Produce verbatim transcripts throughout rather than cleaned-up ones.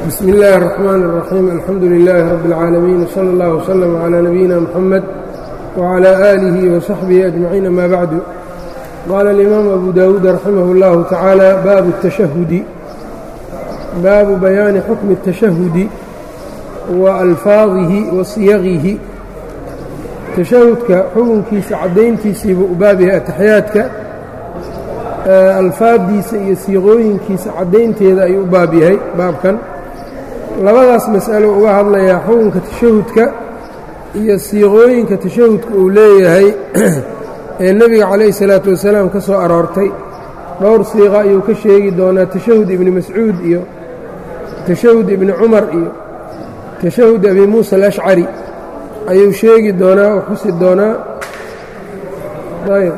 بسم الله الرحمن الرحيم الحمد لله رب العالمين وصلى الله وسلم على نبينا محمد وعلى آله وصحبه أجمعين. ما بعد، قال الإمام أبو داود رحمه الله تعالى: باب التشهد، باب بيان حكم التشهد وألفاظه وصيغه. تشهدka xukunkiisa cadayntiisiiba u baabyahay ataxiyaadka, alfaadiisa iyo siiqooyinkiisa cadaynteeda ayuu u baab yahay baabkan. labadaas mas'alo uga hadlayaa xukunka tashahudka iyo siiqooyinka tashahudka uu leeyahay ee nebiga calayhi salaatu wasalaam ka soo aroortay. dhowr siiqa ayuu ka sheegi doonaa: tashahud ibni mascuud iyo tashahud ibni cumar iyo tashahud abi muusa alashcari ayuu sheegi doonaa oo xusi doonaa. ayb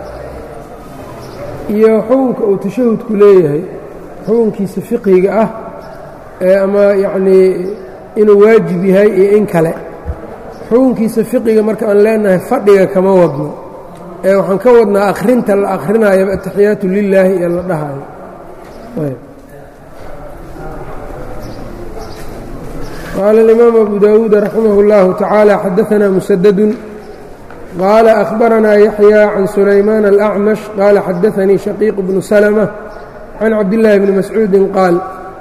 iyo xukunka uu tashahudku leeyahay, xukunkiisa fiqiga ah ee ama yacnii inuu waajib yahay iyo in kale. xukunkiisa fiqiga marka aan leenahay fadhiga kama wadno, ee waxaan ka wadnaa akhrinta la akhrinaayaba ataxiyaatu lilaahi ee la dhahayo. ayb قال الإمام أبو داود رحمه الله تعالى: حدثنا مسدد قال أخبرنا يحيى عن سليمان الأعمش قال حدثني شقيق بن سلمة عن عبد الله بن مسعود قال.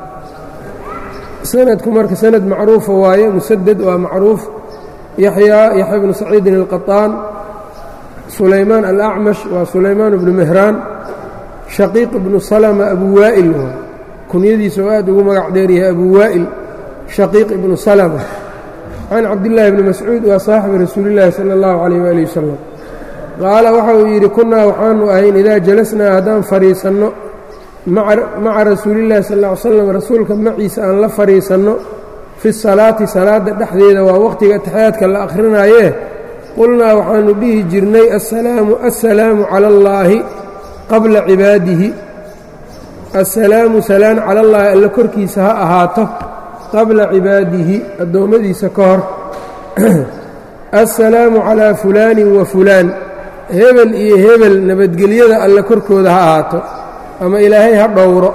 سندku marka سند macruufa waaye, مسدد waa macruuf. يحيى يحيى بن سعيid القطان. سليمان الأعمش waa سليمان بن مهران. شقيق بن سلمة أبو وائل kunyadiisa oo aad ugu magac dheeryahay أبو وائل شhقيق بن سلمة عن cabdاللahi بن mascuud waa صaaxibi rasuuli الlahi salى الlaه عalيه وaلiه وsلم. qaala waxa uu yidhi: kunaa waxaanu ahayn idaa jalasnaa haddaan fadhiisanno maca rasuuliالlahi sal اه ly slam, rasuulka maciisa aan la fadhiisanno fi الsalaati salaada dhexdeeda, waa waqtiga ataxiyaadka la akhrinaayee, qulnaa waxaanu dhihi jirnay: aلsalaamu aلsalaamu calى اllaahi qabla cibaadihi. aلsalaamu salaan calى اllahi alla korkiisa ha ahaato qabla cibaadihi addoommadiisa ka hor. assalaamu calaa fulaanin wa fulaan, hebel iyo hebel nabadgelyada alle korkooda ha ahaato ama ilaahay ha dhowro.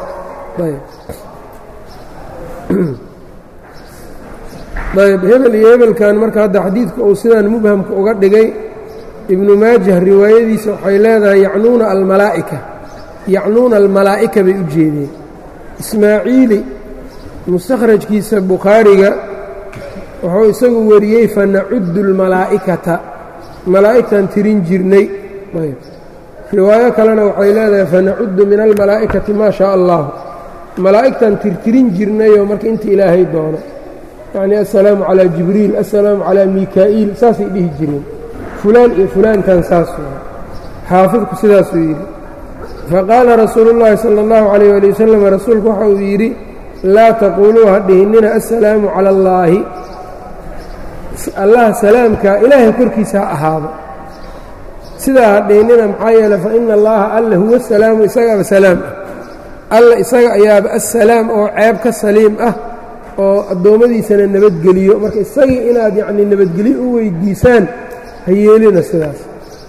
ayb hebel iyo hebelkan marka hadda xadiidka uu sidaan mubhamka uga dhigay ibnu maajah riwaayadiisa waxay leedahay yacnuuna almalaa'ika, yacnuuna almalaa'ika bay u jeedeen. ismaaciili mustakhrajkiisa bukhaariga wuxuu isagu wariyey: fanacuddu اlmalaa'ikata, malaa'igtaan tirin jirnay. riwaayo kalena waxay leedahay: fanacuddu min almalaa'ikati maa shaa allah, malaa'igtaan tirtirin jirnayoo marka inta ilaahay doono. yacni assalaamu calaa jibriil, assalaamu calaa mikaa'iil, saasay dhihi jireen. fulaan iyo fulaankan saas waa xaafidku sidaasuu yidhi. faqaala rasuulu اllahi salى اllahu عalayh ali wasalam, rasuulku waxa uu yidhi: laa taquuluu ha dhihinnina assalaamu cala allaahi, allah salaamka ilaahay korkiisa ha ahaado. sidaa ha dhihinnina, maxaa yeele fa ina allaha alla huwa asalaamu, isagaaba salaam ah. alla isaga ayaaba assalaam oo ceeb ka saliim ah, oo addoommadiisana nabadgeliyo. marka isagii inaad yacnii nabadgelyo u weydiisaan ha yeelina sidaas.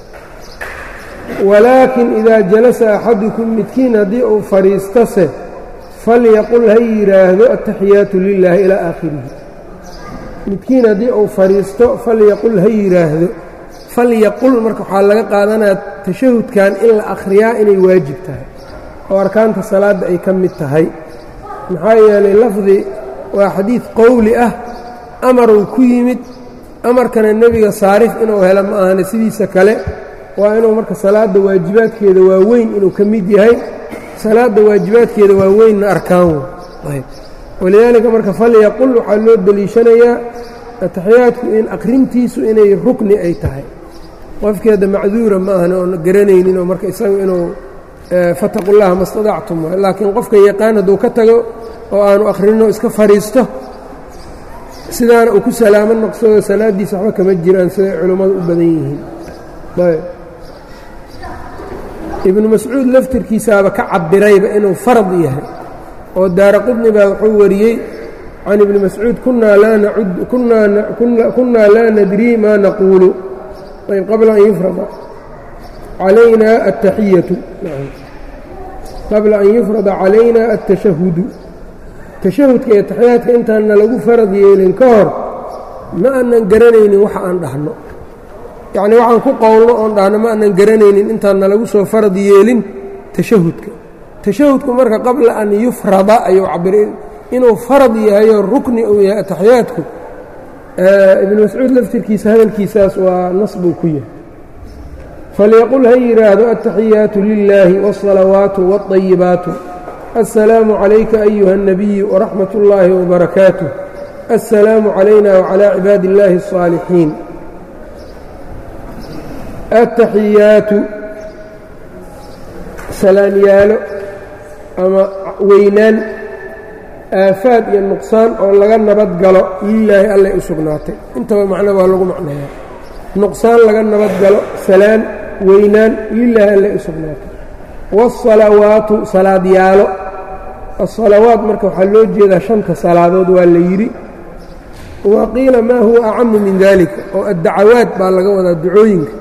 walaakin idaa jalasa axadukum, midkiin haddii uu fadhiistose, falyaqul ha yidhaahdo attaxiyaatu lilaahi ilaa aakhirihi. midkiin haddii uu fadhiisto falyaqul ha yidhaahdo. falyaqul marka waxaa laga qaadanaya tashahudkan in la akhriyaa inay waajib tahay oo arkaanta salaadda ay ka mid tahay. maxaa yeelay lafdi waa xadiid qowli ah, amaruu ku yimid. amarkana nebiga saarif inuu helo ma ahane, sidiisa kale waa inuu marka salaadda waajibaadkeeda waaweyn inuu ka mid yahay. salaadda waajibaadkeeda waa weynna arkaan. walidaalika marka falyaqul waxaa loo deliishanayaa ataxiyaadku in akhrintiisu inay rukni ay tahay. qofkeeda macduura ma ahan oon garanaynin oo marka isagu inuu fataqu llaha ma stadactum, laakiin qofka yaqaan hadduu ka tago oo aanu akhrinno iska fadhiisto, sidaana uu ku salaamo noqsado, salaaddiisa waxba kama jiraan siday culummadu u badan yihiin. ibnu mascuud laftirkiisaaba ka cabirayba inuu farad yahay, oo daara qudni baa wuxuu wariyey can ibni mascuud: kunnaa laa nadrii maa naquulu ayb qabla an yufrada calayna attaxiyatu qabla an yufrada calayna atashahudu tashahudka iyo taxiyaadka intaanna lagu farad yeelin ka hor ma aanan garanaynin waxa aan dhahno yacnii waxaan ku qowlno oon dhahno ma aanan garanaynin intaanna lagu soo farad yeelin tashahudka tashahudku marka qabla an yufrada ayuu cabiray inuu farad yahayoo rukni uu yahay ataxiyaadku ibnu mascuud laftirkiisa hadalkiisaas waa nas buu ku yahay falyaqul ha yidhaahdo altaxiyaatu lilaahi wاlsalawaatu wاlطayibaatu assalaamu calayka ayuha الnabiyu waraxmat اllaahi wbarakaatuh assalaamu calayna wcalaa cibaadi اllaahi الصaalixiin altaxiyaatu salaanyaalo ama weynaan aafaad iyo nuqsaan oo laga nabad galo lilaahi allay u sugnaatay intaba macno waa lagu macnayaa nuqsaan laga nabad galo salaan weynaan lilaahi allay u sugnaatay waasalawaatu salaadyaalo asalawaat marka waxaa loo jeedaa shanta salaadood waa la yidhi wa qiila maa huwa acamu min dalika oo addacawaad baa laga wadaa ducooyinka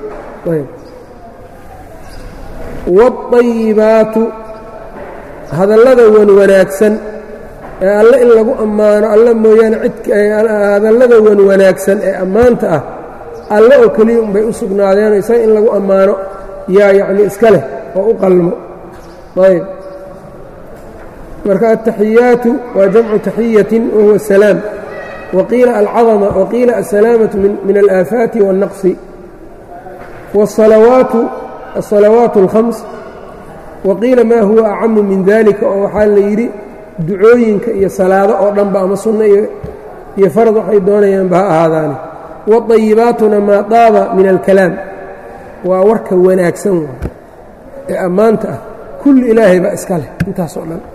waاطayibaatu hadallada wan wanaagsan ee alle in lagu ammaano alle mooyaane cidhadallada wan wanaagsan ee ammaanta ah alle oo keliya unbay u sugnaadeen isaga in lagu ammaano yaa yacnii iska leh oo u qalmo ayb marka altaxiyaatu waa jamcu taxiyatin wahuwa salaam waqiila alcadama waqiila alsalaamatu min alaafaati waاlnaqsi wاsalawaatu الصلaوaaت الخمس وqiila ma huwa أcamu min dalika oo waxaa la yidhi ducooyinka iyo salaado oo dhanba ama sunno iyo farad waxay doonayaanba ha ahaadaane والطayibaatuna maa daaba min الكalaam waa warka wanaagsan ee ammaanta ah kulli ilaahay baa iska leh intaas oo dhan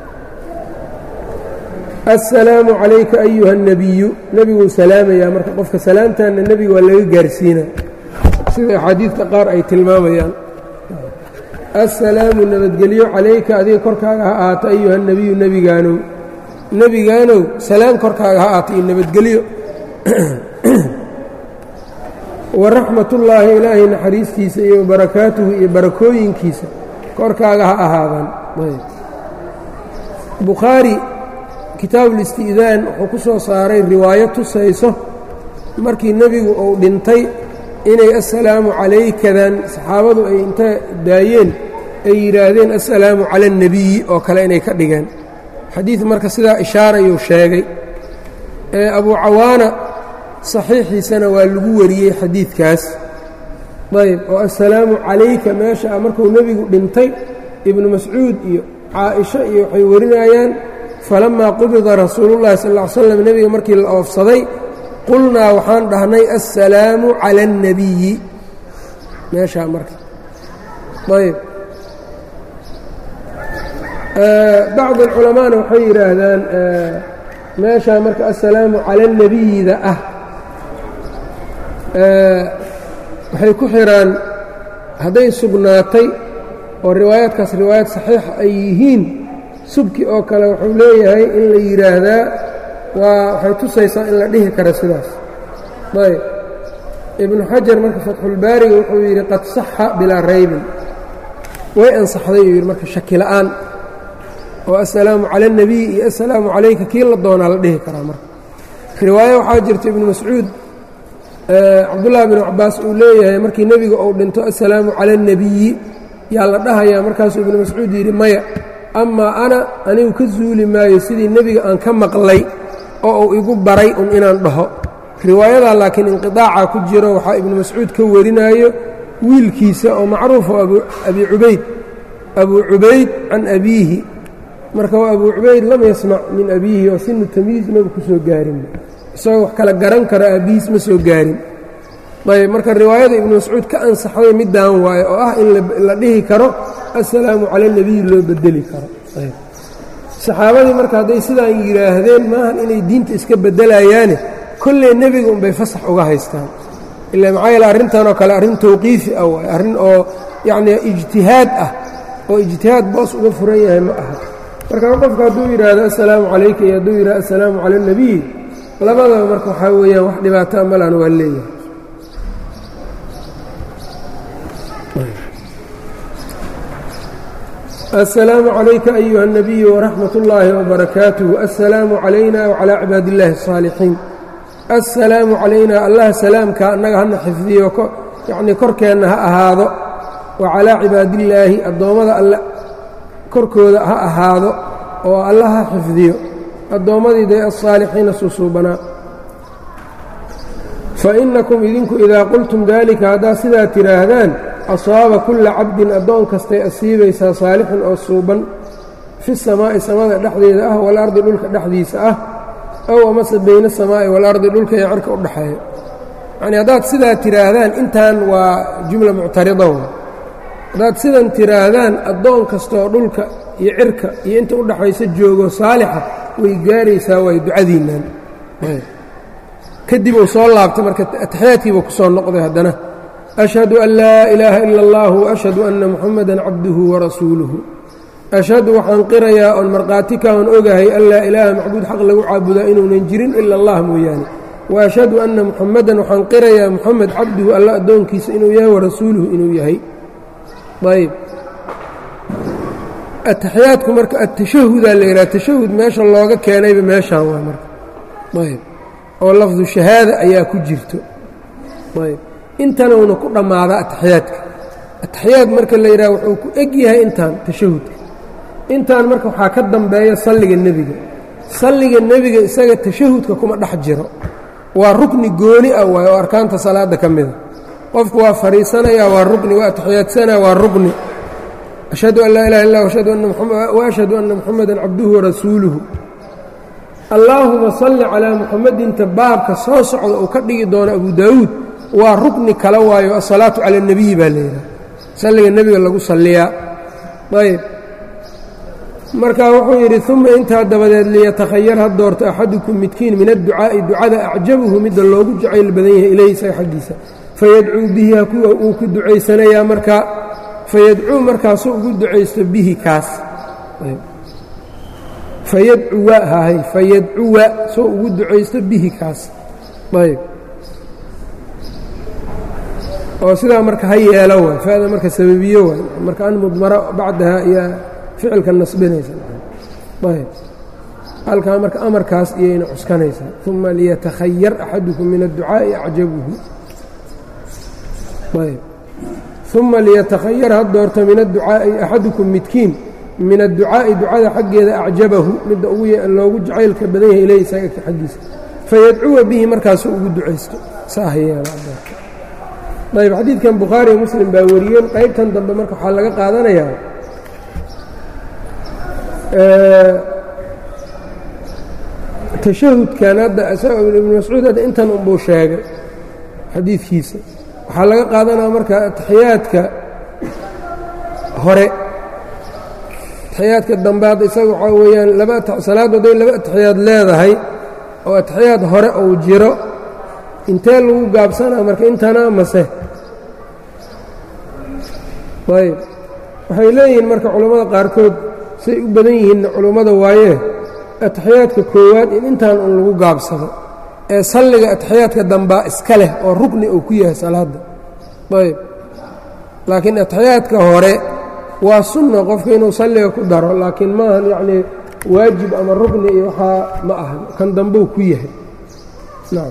السalaamu عalayka أyuha النabiyu nebiguu salaamayaa marka qofka salaamtaana nebiga waa laga gaarsiina sida axaadiidka qaar ay tilmaamayaan assalaamu nabadgelyo calayka adiga korkaaga ha ahaato ayuha nebiyu nebigaanow nebigaanow salaam korkaaga ha ahaato iyo nabadgelyo waraxmatullaahi ilaahay naxariistiisa iyo barakaatuhu iyo barakooyinkiisa korkaaga ha ahaadaan bukhaari kitaabulisti'daan wuxuu ku soo saaray riwaayo tusayso markii nebigu uu dhintay inay assalaamu calaykadan saxaabadu ay inta daayeen ay yidhaahdeen assalaamu cala alnebiyi oo kale inay ka dhigeen xadiid marka sidaa ishaarayuu sheegay ee abuu cawaana saxiixiisana waa lagu wariyey xadiidkaas ayb oo assalaamu calayka meesha ah markuu nebigu dhintay ibnu mascuud iyo caaisho iyo waxay warinayaan falammaa qubida rasuulullahi sal ll ly slam nebiga markii la oofsaday qulnaa waxaan dhahnay assalaamu cala alnebiyi meeshaa marka ayb bacd alculamaana waxay yidhaahdaan meeshaa marka assalaamu cala alnebiyida ah waxay ku xidhaan hadday sugnaatay oo riwaayaadkaas riwaayaad saxiixa ay yihiin subki oo kale wuxuu leeyahay in la yidhaahdaa waa waxay tusaysaa in la dhihi karo sidaas ayb ibnu xajar marka fatxulbaariga wuxuu yidhi qad saxa bilaa raybin way ansaxday uu yidhi marka shaki la'aan oo assalaamu cala alnebiy iyo assalaamu calayka kii la doonaa la dhihi karaa marka riwaayo waxaa jirta ibnu mascuud cabdullaahi binu cabbaas uu leeyahay markii nebiga uu dhinto assalaamu cala alnebiyi yaa la dhahayaa markaasuu ibnu mascuud yidhi maya amaa ana anigu ka zuuli maayo sidii nebiga aan ka maqlay oo uu igu baray un inaan dhaho riwaayadaa laakiin inqiطaaca ku jiro waxaa ibnu mascuud ka warinaayo wiilkiisa oo macruufo abi cubayd abuu cubayd can abiihi marka waa abuu cubayd lam yasmac min abiihi oo sinu tamyiiz maba ku soo gaarin isagoo wax kala garan kara aabbihiis ma soo gaarin ayb marka riwaayada ibnu mascuud ka ansaxday middaan waaye oo ah in la dhihi karo assalaamu cala alnebiyi loo bedeli karo saxaabadii marka hadday sidaan yidhaahdeen maahan inay diinta iska beddelayaane kolley nebiga unbay fasax uga haystaan ila maxaa yeele arrintan oo kale arrin tawqiifi ah waay arrin oo yacnii ijtihaad ah oo ijtihaad boos uga furan yahay ma aha marka qofka hadduu yidhaahdo assalaamu calayka iyo hadduu yidhahdo assalaamu cala alnebiy labadaba marka waxaa weeyaan wax dhibaataa malan waa leeyahay السلام عليك أيها النبي ورحمة الله وبركاته. السلام علينا وعلى عباد الله الصالحين. السلام علينا الله سلامك أنك هن حفظي يعني كرك أنها هذا وعلى عباد الله الضوامد الله كرك هذا والله حفظي الضوامد دي الصالحين سصوبنا. فإنكم إذنكم إذا قلتم ذلك هذا سدا تراهدان أصاب كل عبد أدون كستي أصيبيسا صالح أو صوبا في السماء سماء دحديد أه والأرض دولك دحديس أه أو مس بين السماء والأرض دولك يعرك أرضحية يعني هذا سدا تراهدان إنتان وجملة معترضة هذا سدا تراهدان أدون كستي دولك يعرك ينت أرضحيس الجوغو صالحة ويقاريسا ويدعذينا كدب وصول الله بتمرك أتحياتي وكسون نقضي هدنا أشهد أن لا إله إلا الله وأشهد أن محمدا عبده ورسوله. أشهد وحنقر يا المرقاتك ونؤغهي أن لا إله معبود حق له عابد إنه ننجرين إلا الله موياني. وأشهد أن محمدا وحنقر يا محمد عبده ألا أدون كيس إنه يا ورسوله إنه يهي. طيب التحياتكم مرك التشهد اللي لا التشهد ما شاء الله كان بما شاء الله مرك. طيب أو لفظ الشهادة أيا كجرته. طيب intana una ku dhamaada ataxiyaadka ataxiyaad marka la yiraahdo wuxuu ku eg yahay intaan tashahudka intaan marka waxa ka dambeeya salliga nabiga salliga nabiga isaga tashahudka kuma dhax jiro waa rukni gooni ah waa arkaanta salaada kamida qofku waa fariisanaya waa rukni waa atixiyaadsana waa rukni ashhadu an la ilaha illa wa ashhadu anna muhammadan wa ashhadu anna muhammadan abduhu wa rasuluhu. allahumma salli ala muhammadin tabaabka soo socda oo ka dhigi doona abu daawud waa rukni kala waayo as-salaatu cala an-nabiy baa leeyahay salliga nabiga lagu salliyaa. ayb marka wuxuu yidhi uma intaa dabadeed liyatakhayyar ha doorto axadukum midkiin min adducaa'i ducada acjabuhu midda loogu jacayl badan yahay ilayhi isaga xaggiisa fayadcuu bihi ha kuwa uu ku ducaysanayaa markaa fayadcuu markaasuu ugu ducaysto bihi kaas fayadcuwa hahay fayadcuwa soo ugu ducaysto bihi kaas. ayb oo sidaa marka ha yeelo waay faada marka sababiyo waay marka an mudmara bacdaha iyo ficilka nasbinaysa. ayb halkaa marka amarkaas iyayna cuskanaysaa uma liyatakhayyar axadukum min adducaa'i acjabuhu. ayb uma liyatakhayyar ha doorto min adducaa'i axadukum midkiin min adducaa'i ducada xaggeeda acjabahu midda ugu loogu jacaylka badan yahay ilayhi isaga xaggiisa fayadcuwa bihi markaasuu ugu ducaysto saa ha yeelo. ayb xadiidkan bukhaari iyo muslim baa wariyeen qaybtan dambe marka waxaa laga qaadanayaa tashahudkan hadda ibnu mascuud hadda intan unbuu sheegay xadiidkiisa waxaa laga qaadanaya marka ataxiyaadka hore ataxiyaadka dambe hadda isaga waxaa weeyaan laba salaad hadday laba ataxiyaad leedahay oo ataxiyaad hore uu jiro intee lagu gaabsanaa marka intana mase. ayb waxay leeyihiin marka culammada qaarkood say u badan yihiinna culummada waaye ataxiyaadka koowaad in intaan un lagu gaabsado ee salliga ataxiyaadka dambaa iska leh oo rukni uu ku yahay salaadda. ayb laakiin ataxiyaadka hore waa sunna qofka inuu salliga ku daro laakiin maahan yacnii waajib ama rukni iyo waxaa ma ahan kan dambuu ku yahay. nacam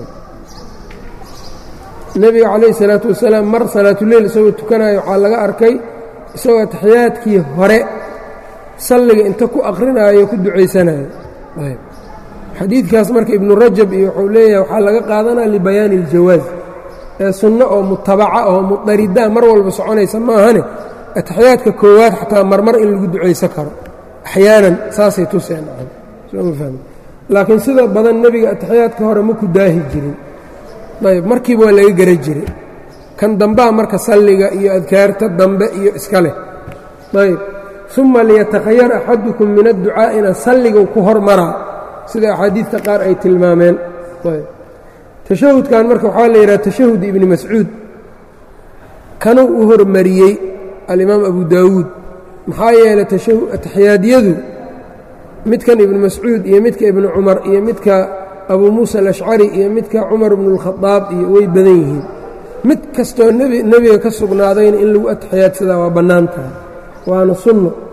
nebiga calayhi salaatu wasalaam mar salaatuleyl isagoo tukanayo waxaa laga arkay isagoo ataxiyaadkii hore salliga inta ku aqrinaayo ku ducaysanayo. ayb xadiidkaas marka ibnu rajab iyo wuxuu leeyahay waxaa laga qaadanaya libayaani iljawaaz ee sunno oo mutabaca oo mudariddaa mar walba soconaysa maahane ataxiyaadka koowaad xataa marmar in lagu ducaysan karo axyaanan saasay tuseen sooma fahmi laakiin sida badan nebiga ataxiyaadka hore ma ku daahi jirin. ayb markiiba waa laga gara jiray kan dambaa marka salliga iyo adkaarta dambe iyo iska leh. ayb uma liyatakhayyar axadukum min adducaa'ina salliga ku hormaraa sida axaadiidta qaar ay tilmaameen. ayb tashahudkan marka waxaa la yidhaha tashahud ibni mascuud kanuu u hormariyey alimaam abu daawuud maxaa yeelay ataxiyaadyadu midkan ibnu mascuud iyo midka ibnu cumar iyo midka abuu muusa alashcari iyo midka cumar bnu اlkhadaab iyo way badan yihiin mid kastoo nebiga ka sugnaadayna in lagu ataxiyaadsadaa waa bannaan tahay waana sunno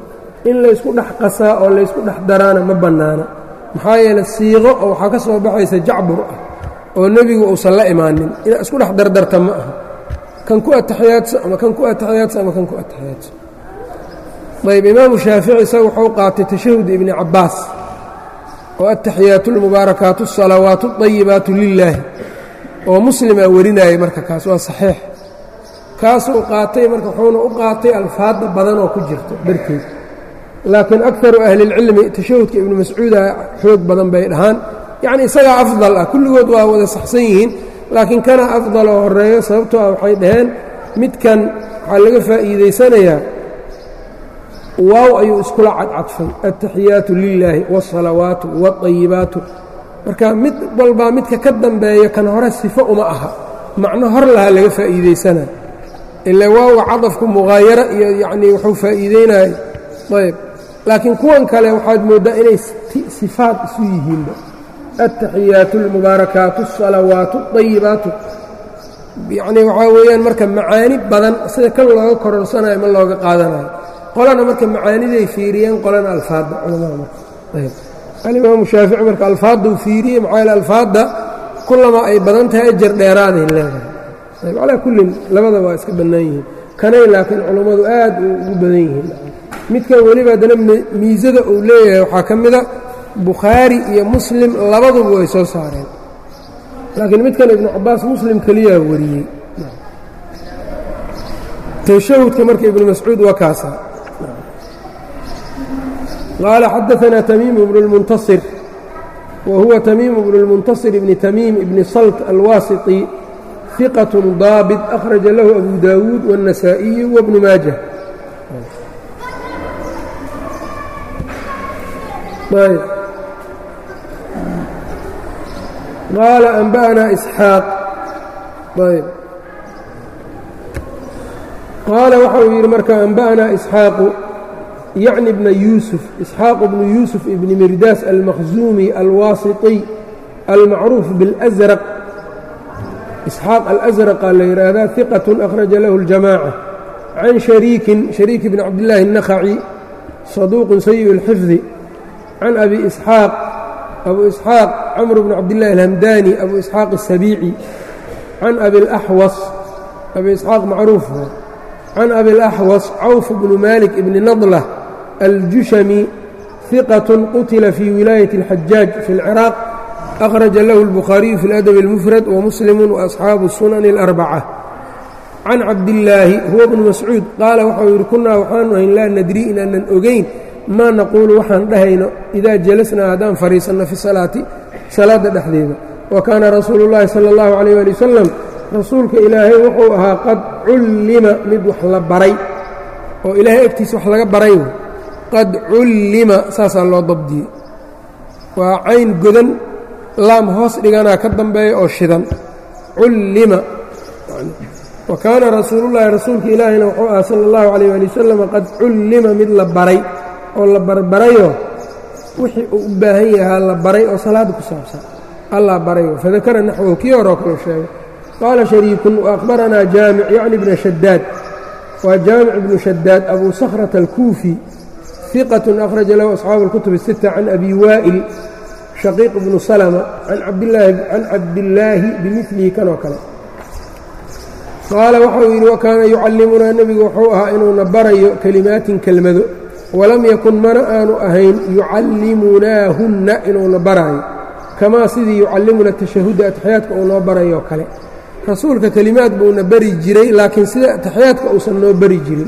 in laysku dhex qasaa oo laysku dhex daraana ma bannaana maxaa yeeley siiqo oo waxaa ka soo baxaysa jacbur ah oo nebigu uusan la imaanin inaad isku dhex dardarta ma aha kan ku ataxiyaadso ama kan ku ataxiyaadso ama kan ku ataxiyaadso ayb imaamu shaafici isaga wuxuu qaatay tashahud ibni cabbaas oo ataxiyaatu lmubaarakaatu asalawaatu اطayibaatu lilaahi oo muslimaa warinayay marka kaas waa saxiix kaasuu qaatay marka wuxuuna u qaatay alfaadda badan oo ku jirta darkeed laakiin akaru ahlilcilmi tashahudka ibnu mascuuda xoog badan bay dhahaan yacni isagaa afdal ah kulligood waa wada saxsan yihiin laakiin kana afdal oo horeeyo sababtoo ah waxay dhaheen midkan waxaa laga faa'iidaysanayaa waaw ayuu iskula cadcadfay altaxiyaatu lilaahi waasalawaatu waaطayibaatu marka mid walbaa midka ka dambeeyo kan hore sifo uma aha macno hor lahaa laga faa'iidaysanaya ilaa waawga cadafku muqaayaro iyo yacnii wuxuu faa'iideynaya ayb laakiin kuwan kale waxaad mooddaa inay sifaad isu yihiinba altaxiyaatu almubaarakaatu asalawaatu aطayibaatu yacnii waxaa weeyaan marka macaani badan sida kan looga kororsanayo ma looga qaadanayo qolana marka macaaniday fiiriyeen qolana alfaadda culamada marka ayb alimaamu shaafici marka alfaadduu fiiriyey maxaa yaele alfaadda kullamaa ay badan tahay ajar dheeraaday leedahay ayb calaa kullin labada waa iska bannaan yihiin kanay laakiin culammadu aad ugu badan yihiin midkan weliba haddana miisada uu leeyahay waxaa ka mida bukhaari iyo muslim labaduba way soo saareen laakiin midkan ibnu cabbaas muslim keliyaa wariyey tashahudka marka ibnu mascuud waa kaasa qaala xadaanaa tamiim ibnu اlmuntasir wa huwa tamiim ibnu اlmuntasir ibni tamiim ibni salt alwaasiطi ثiqaة daabit akhraja lahu abu daawuud wالنasaaئiyu wabnu maajah qaala anba'naa isxaaq ayb qaala waxa uu yidhi marka anba'naa isxaaqu yacni bna yuusuf isxaaq bnu yuusuf ibni mirdaas almakhzuumi alwaasiطiy almacruuf biاlأsraq isxaaq alasraqa la yidhaahdaa hiqaة akhraja lahu اljamaaca can shariikin shariik bni cabdillaahi الnakhaci saduuqun sayiء اlxifdi can abi isxaaq abu isxaaq camr bn cabdillahi alhamdani abu isxaaq الsabiici can abi اlaxwas abi isxaaq macruuf can abi اlaxwas cawf bnu malik ibni nadlah aljushami hiqaة qutila fii wilaayati اlxajaaj fi اlciraaq akhraja lahu اlbukhaariyu fi اladabi اlmufrad wamuslimu waasxaabu الsunani اlarbacة can cabdillaahi huwa bnu mascuud qaala waxau yidhi kunnaa waxaanu ahayn laa nadri inaanan ogayn maa naquulu waxaan dhahayno idaa jalasnaa haddaan fadhiisanno fi salaati salaadda dhexdeeda wa kaana rasuulu llaahi sala allahu calayh ali wasalam rasuulka ilaahay wuxuu ahaa qad cullima mid wax la baray oo ilaahay agtiisa wax laga baray qad cullima saasaa loo dabdiyey waa cayn godan laam hoos dhiganaa ka dambeeya oo shidan cullima wa kaana rasuulullaahi rasuulka ilaahayna wuxuu ahaa sala allahu calayh ali wasalam qad cullima mid la baray oo la barbarayoo wixii uu u baahan yahaa la baray oo salaadda ku saabsan allaa baray fadakara naxwahu kii horoo kaleu sheegay qaala shariikun waأkhbaranaa jaamic yacni bna shadaad waa jaamic bnu shadaad abu sakhrata alkuufi hiqaة akhraja lahu asxaabu اlkutub الsita can abi waa'il shaqiiq bnu salma can cabdillaahi bimilihi kanoo kale qaala waxau yidhi wakaana yucallimunaa nebigu wuxuu ahaa inuuna barayo kelimaatin kelmado walam yakun mana aanu ahayn yucallimunaahunna inuuna baraayo kamaa sidii yucallimuna tashahuda ataxiyaadka uu noo barayoo kale rasuulka kelimaad buuna bari jiray laakiin sida ataxiyaadka uusan noo bari jirin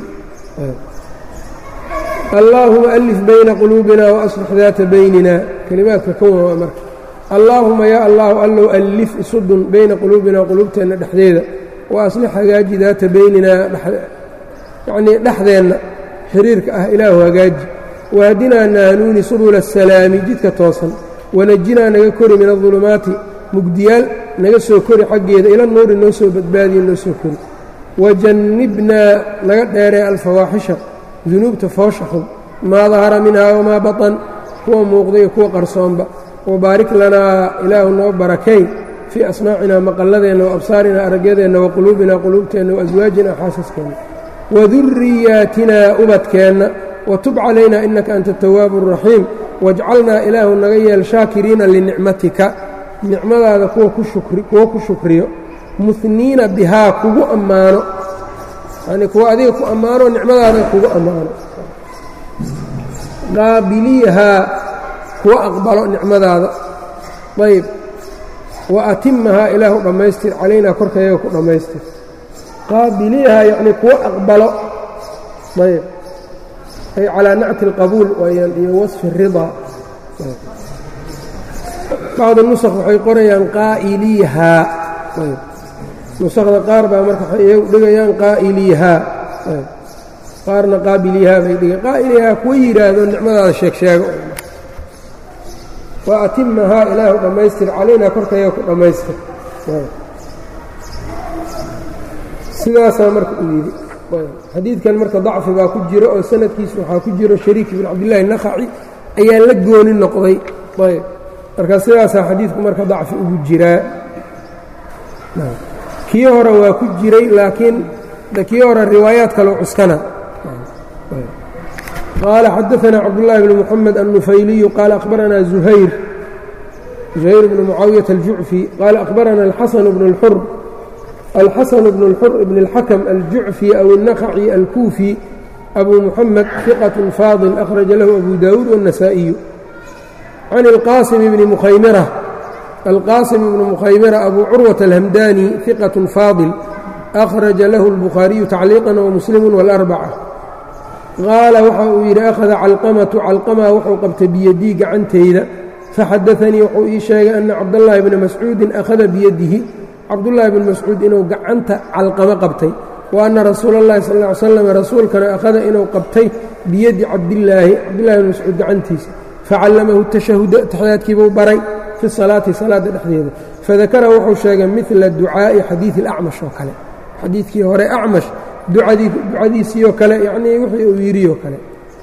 allaahuma alif bayna quluubina waaslix daata baynina kelimaadka kan waa marka allaahuma yaa allaahu allow allif isudun bayna quluubina quluubteenna dhexdeeda wa aslix hagaaji daata bayninaa yacnii dhexdeenna xiriirka ah ilaahu hagaaji wahdinaa na hanuuni subula asalaami jidka toosan wanajinaa naga kori min adulumaati mugdiyaal naga soo kori xaggeeda ila nuuri noo soo badbaadiyo noo soo kori wajannibnaa naga dheeree alfawaaxisha dunuubta foosha xun maa dahara minhaa wamaa batan kuwa muuqda iyo kuwa qarsoonba wabaarik lanaa ilaahu noo barakay fii asmaacinaa maqalladeenna wa absaarinaa aragyadeenna wa quluubinaa quluubteenna wa aswaajinaa xaasaskeenna waduriyaatinaa ubadkeenna watub calayna inaka anta atawaabu الraxiim wajcalnaa ilaahu naga yeel shaakiriina linicmatika nicmadaada kuwa ku shukri kuwa ku shukriyo muhniina bihaa kugu ammaano yani kuwa adiga ku ammaano nicmadaada kugu ammaano qaabiliyahaa kuwa aqbalo nicmadaada ayb wa atimahaa ilaahu dhammaystir calaynaa korkayaga ku dhammaystir qaabiliyahaa yacni kuwa aqbalo ayb ay calaa nacti اlqabuul wayaan iyo wasfi الridaa bacd nusakh waxay qorayaan qaa'iliihaa ayb nusakhda qaar baa marka waxay iyagu dhigayaan qaa'iliihaa ayb qaarna qaabiliihaa bay dhigeen qaa'iliihaa kuwa yidhaahdo nicmadaada sheeg sheego wa atimahaa ilaahu dhammaystir calaynaa korkayaga ku dhammaystir sidaasaa marka uu yidhi xadiidkan marka dacfi baa ku jiro oo sanadkiisa waxaa ku jiro shariik ibn cabdillaahi nakhaci ayaa la gooni noqday ayb marka sidaasaa xadiidku marka dacfi ugu jiraa kii hore waa ku jiray laakiin kii hore riwaayaad kaloo cuskana qaala xadaثna cabdالlahi bn mحamed النufayliyu qaala akhbaranaa زuhayr زuhayr bn mucaawiyaة الjucfi qaala akhbarana الxasan bn اlxur الxaسن بن الxر بن الxkم الjucفي أو النkخعي الكوفي أbو محمد ثقة فاضل أخرج له أبو داود والنسائي عن الqاsم بن مخيمرة الqاsم بن مخيمرة أبو cروة الهمdاني ثقة فاضل أخرج له البخاaرiيu تacليقا ومسلم والأربعة qاaلa waxa uu yidhi أkhذa calqمة calqمa wuxuu qabtay biyadii gacantayda faxadaثnii wuxuu ii sheegay أنa cabdاللahi بن mascuudi أkhذa biyadihi cabdullaahi bn mascuud inuu gacanta calqamo qabtay wa anna rasuula اllahi sal ا ly slam rasuulkana akhada inuu qabtay biyadi cabdillaahi cabdullahi bn mascuud gacantiisa facallamahu tashahuda taxiyaadkiibuu baray fi salaati salaadda dhexdeeda fadakara wuxuu sheegay midla ducaa'i xadiidi اlacmash oo kale xadiidkii hore acmash ducadiisii oo kale yacnii wixii uu yidhi oo kale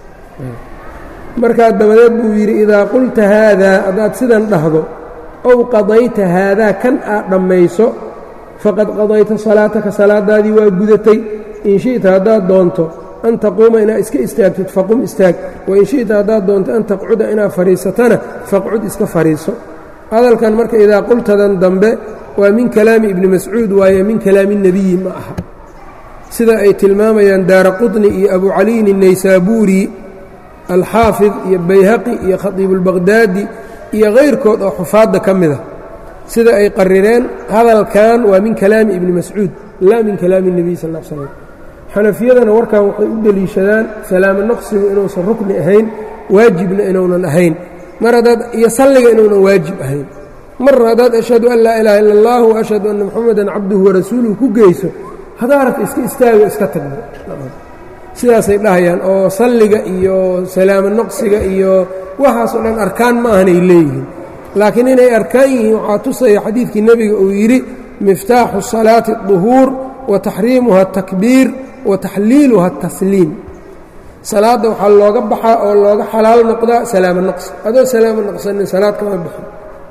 markaa dabadeed buu yidhi idaa qulta haadaa haddaad sidan dhahdo ow qadayta haadaa kan aad dhammayso faqad qadayta salaataka salaadaadii waa gudatay in shi'ta haddaad doonto an taquuma inaad iska istaagtid faqum istaag wain shi'ta haddaad doonto an taqcuda inaad fadhiisatana faqcud iska fadhiiso hadalkan marka idaa qultadan dambe waa min kalaami ibni mascuud waaye min kalaami nebiyi ma aha sida ay tilmaamayaan daara quطni iyo abu caliyin الnaysaabuuri alxaafid iyo bayhaqi iyo khatiibulbaqhdaadi iyo kayrkood oo xufaadda ka mida sida ay qarireen hadalkan waa min kalaami ibni mascuud laa min kalaami الnebiy sal ا slam xanafiyadana warkan waxay u deliishadaan salaamo naqsigu inuusan rukni ahayn waajibna inuunan ahayn mar haddaad iyo salliga inuunan waajib ahayn mar haddaad ashhadu an laa ilaaha ila اllah wa ashhadu anna muxamadan cabduhu warasuuluhu ku geyso hadaarata iska istaago iska tagno sidaasay dhahayaan oo salliga iyo salaamo naqsiga iyo waxaasoo dhan arkaan ma ahanay leeyihiin laakiin inay arkaan yihiin waxaa tusaya xadiidkii nebiga uu yidhi miftaaxu salaati الطuhuur wa taxriimuha الtakbiir wa taxliiluha الtasliim salaadda waxaa looga baxaa oo looga xalaal noqdaa salaamo naqsi adoo salaamo naqsanin salaad kama baxin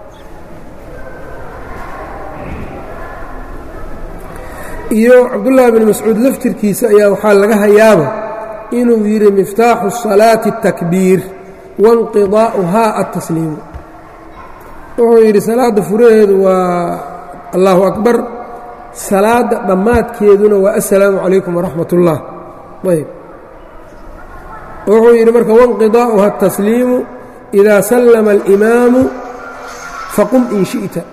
iyo cabdullaahi bn mascuud laftirkiisa ayaa waxaa laga hayaaba inuu yidhi miftaaxu الsalaati الtakbiir wainqidaa'uhaa altasliimu wuxuu yidhi salaadda furaheedu waa allahu akbar salaadda dhammaadkeeduna waa assalaamu calaykum waraxmat ullah ayb wuxuu yidhi marka wainqidaa'uha الtasliimu idaa sallama اlimaamu faqum in shi'ta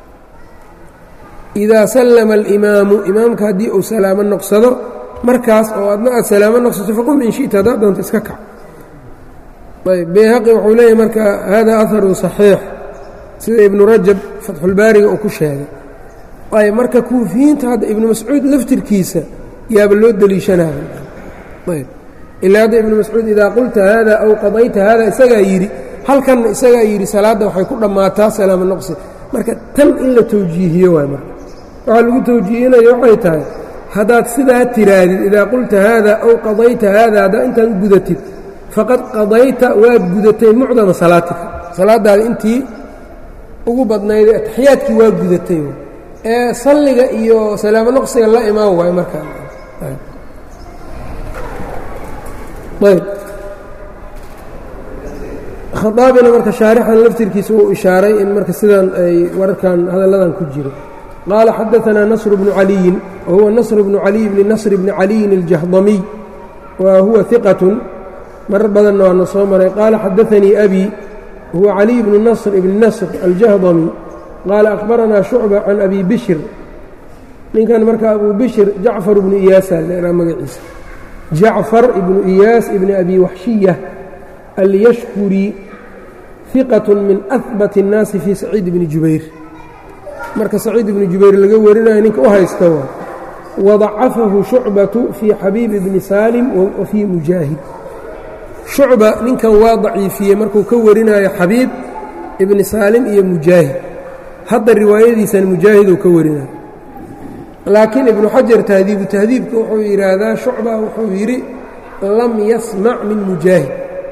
idaa sallama alimaamu imaamka haddii uu salaamo noqsado markaas oo adna aad salaamo noqsato faqum in shi'ta haddaad doonto iska kac ayb bayhaqi wuxuu leeyahy marka hada aharun صaxiix sida ibnu rajab fatxulbaariga uu ku sheegay ayb marka kuufiyiinta hadda ibnu mascuud laftirkiisa yaaba loo deliishanaya ayb ilaa hadda ibnu mascuud idaa qulta haada aw qadayta haada isagaa yidhi halkanna isagaa yidhi salaadda waxay ku dhammaataa salaamo noqsi marka tan in la tawjiihiyo waay marka waxaa lagu tawjiihinaya waxay tahay haddaad sidaa tihaahdid idaa qulta haada aw qadayta haada haddaad intaan gudatid faqad qadayta waad gudatay mucdama salaatika salaadaada intii ugu badnayday ataxiyaadkii waa gudatay ee salliga iyo salaamo noqsiga la imaan waayo markaa ayb khadaabina marka shaarixan laftirkiisa uu ishaaray in marka sidan ay wararkan hadalladan ku jiro qaala xadaanaa nasr bnu caliyin wahuwa nasr bnu caliy bni nasr bni caliyin aljahdamiy wa huwa hiqatun marar badanna waana soo maray qaala xadaanii abi huwa caliy bnu nasr ibni nasr aljahdami qaala akhbaranaa shucba can abi bishr ninkan marka abu bishr jacfar ibnu iyaasa leeraa magaciisa jacfar ibnu iyaas ibni abi waxshiya alyashkuri hiqat min ahbat الnaasi fii saciid bni jubayr marka saciid ibni jubayr laga warinayo ninka u haysta waa wadacafahu shucbatu fii xabiib bni saalim wa fii mujaahid shucba ninkan waa daciifiyey markuu ka warinayo xabiib ibni saalim iyo mujaahid hadda riwaayadiisan mujaahiduu ka warinayo laakiin ibnu xajar tahdiibu tahdiibka wuxuu yidhaahdaa shucba wuxuu yidhi lam yasmac min mujaahid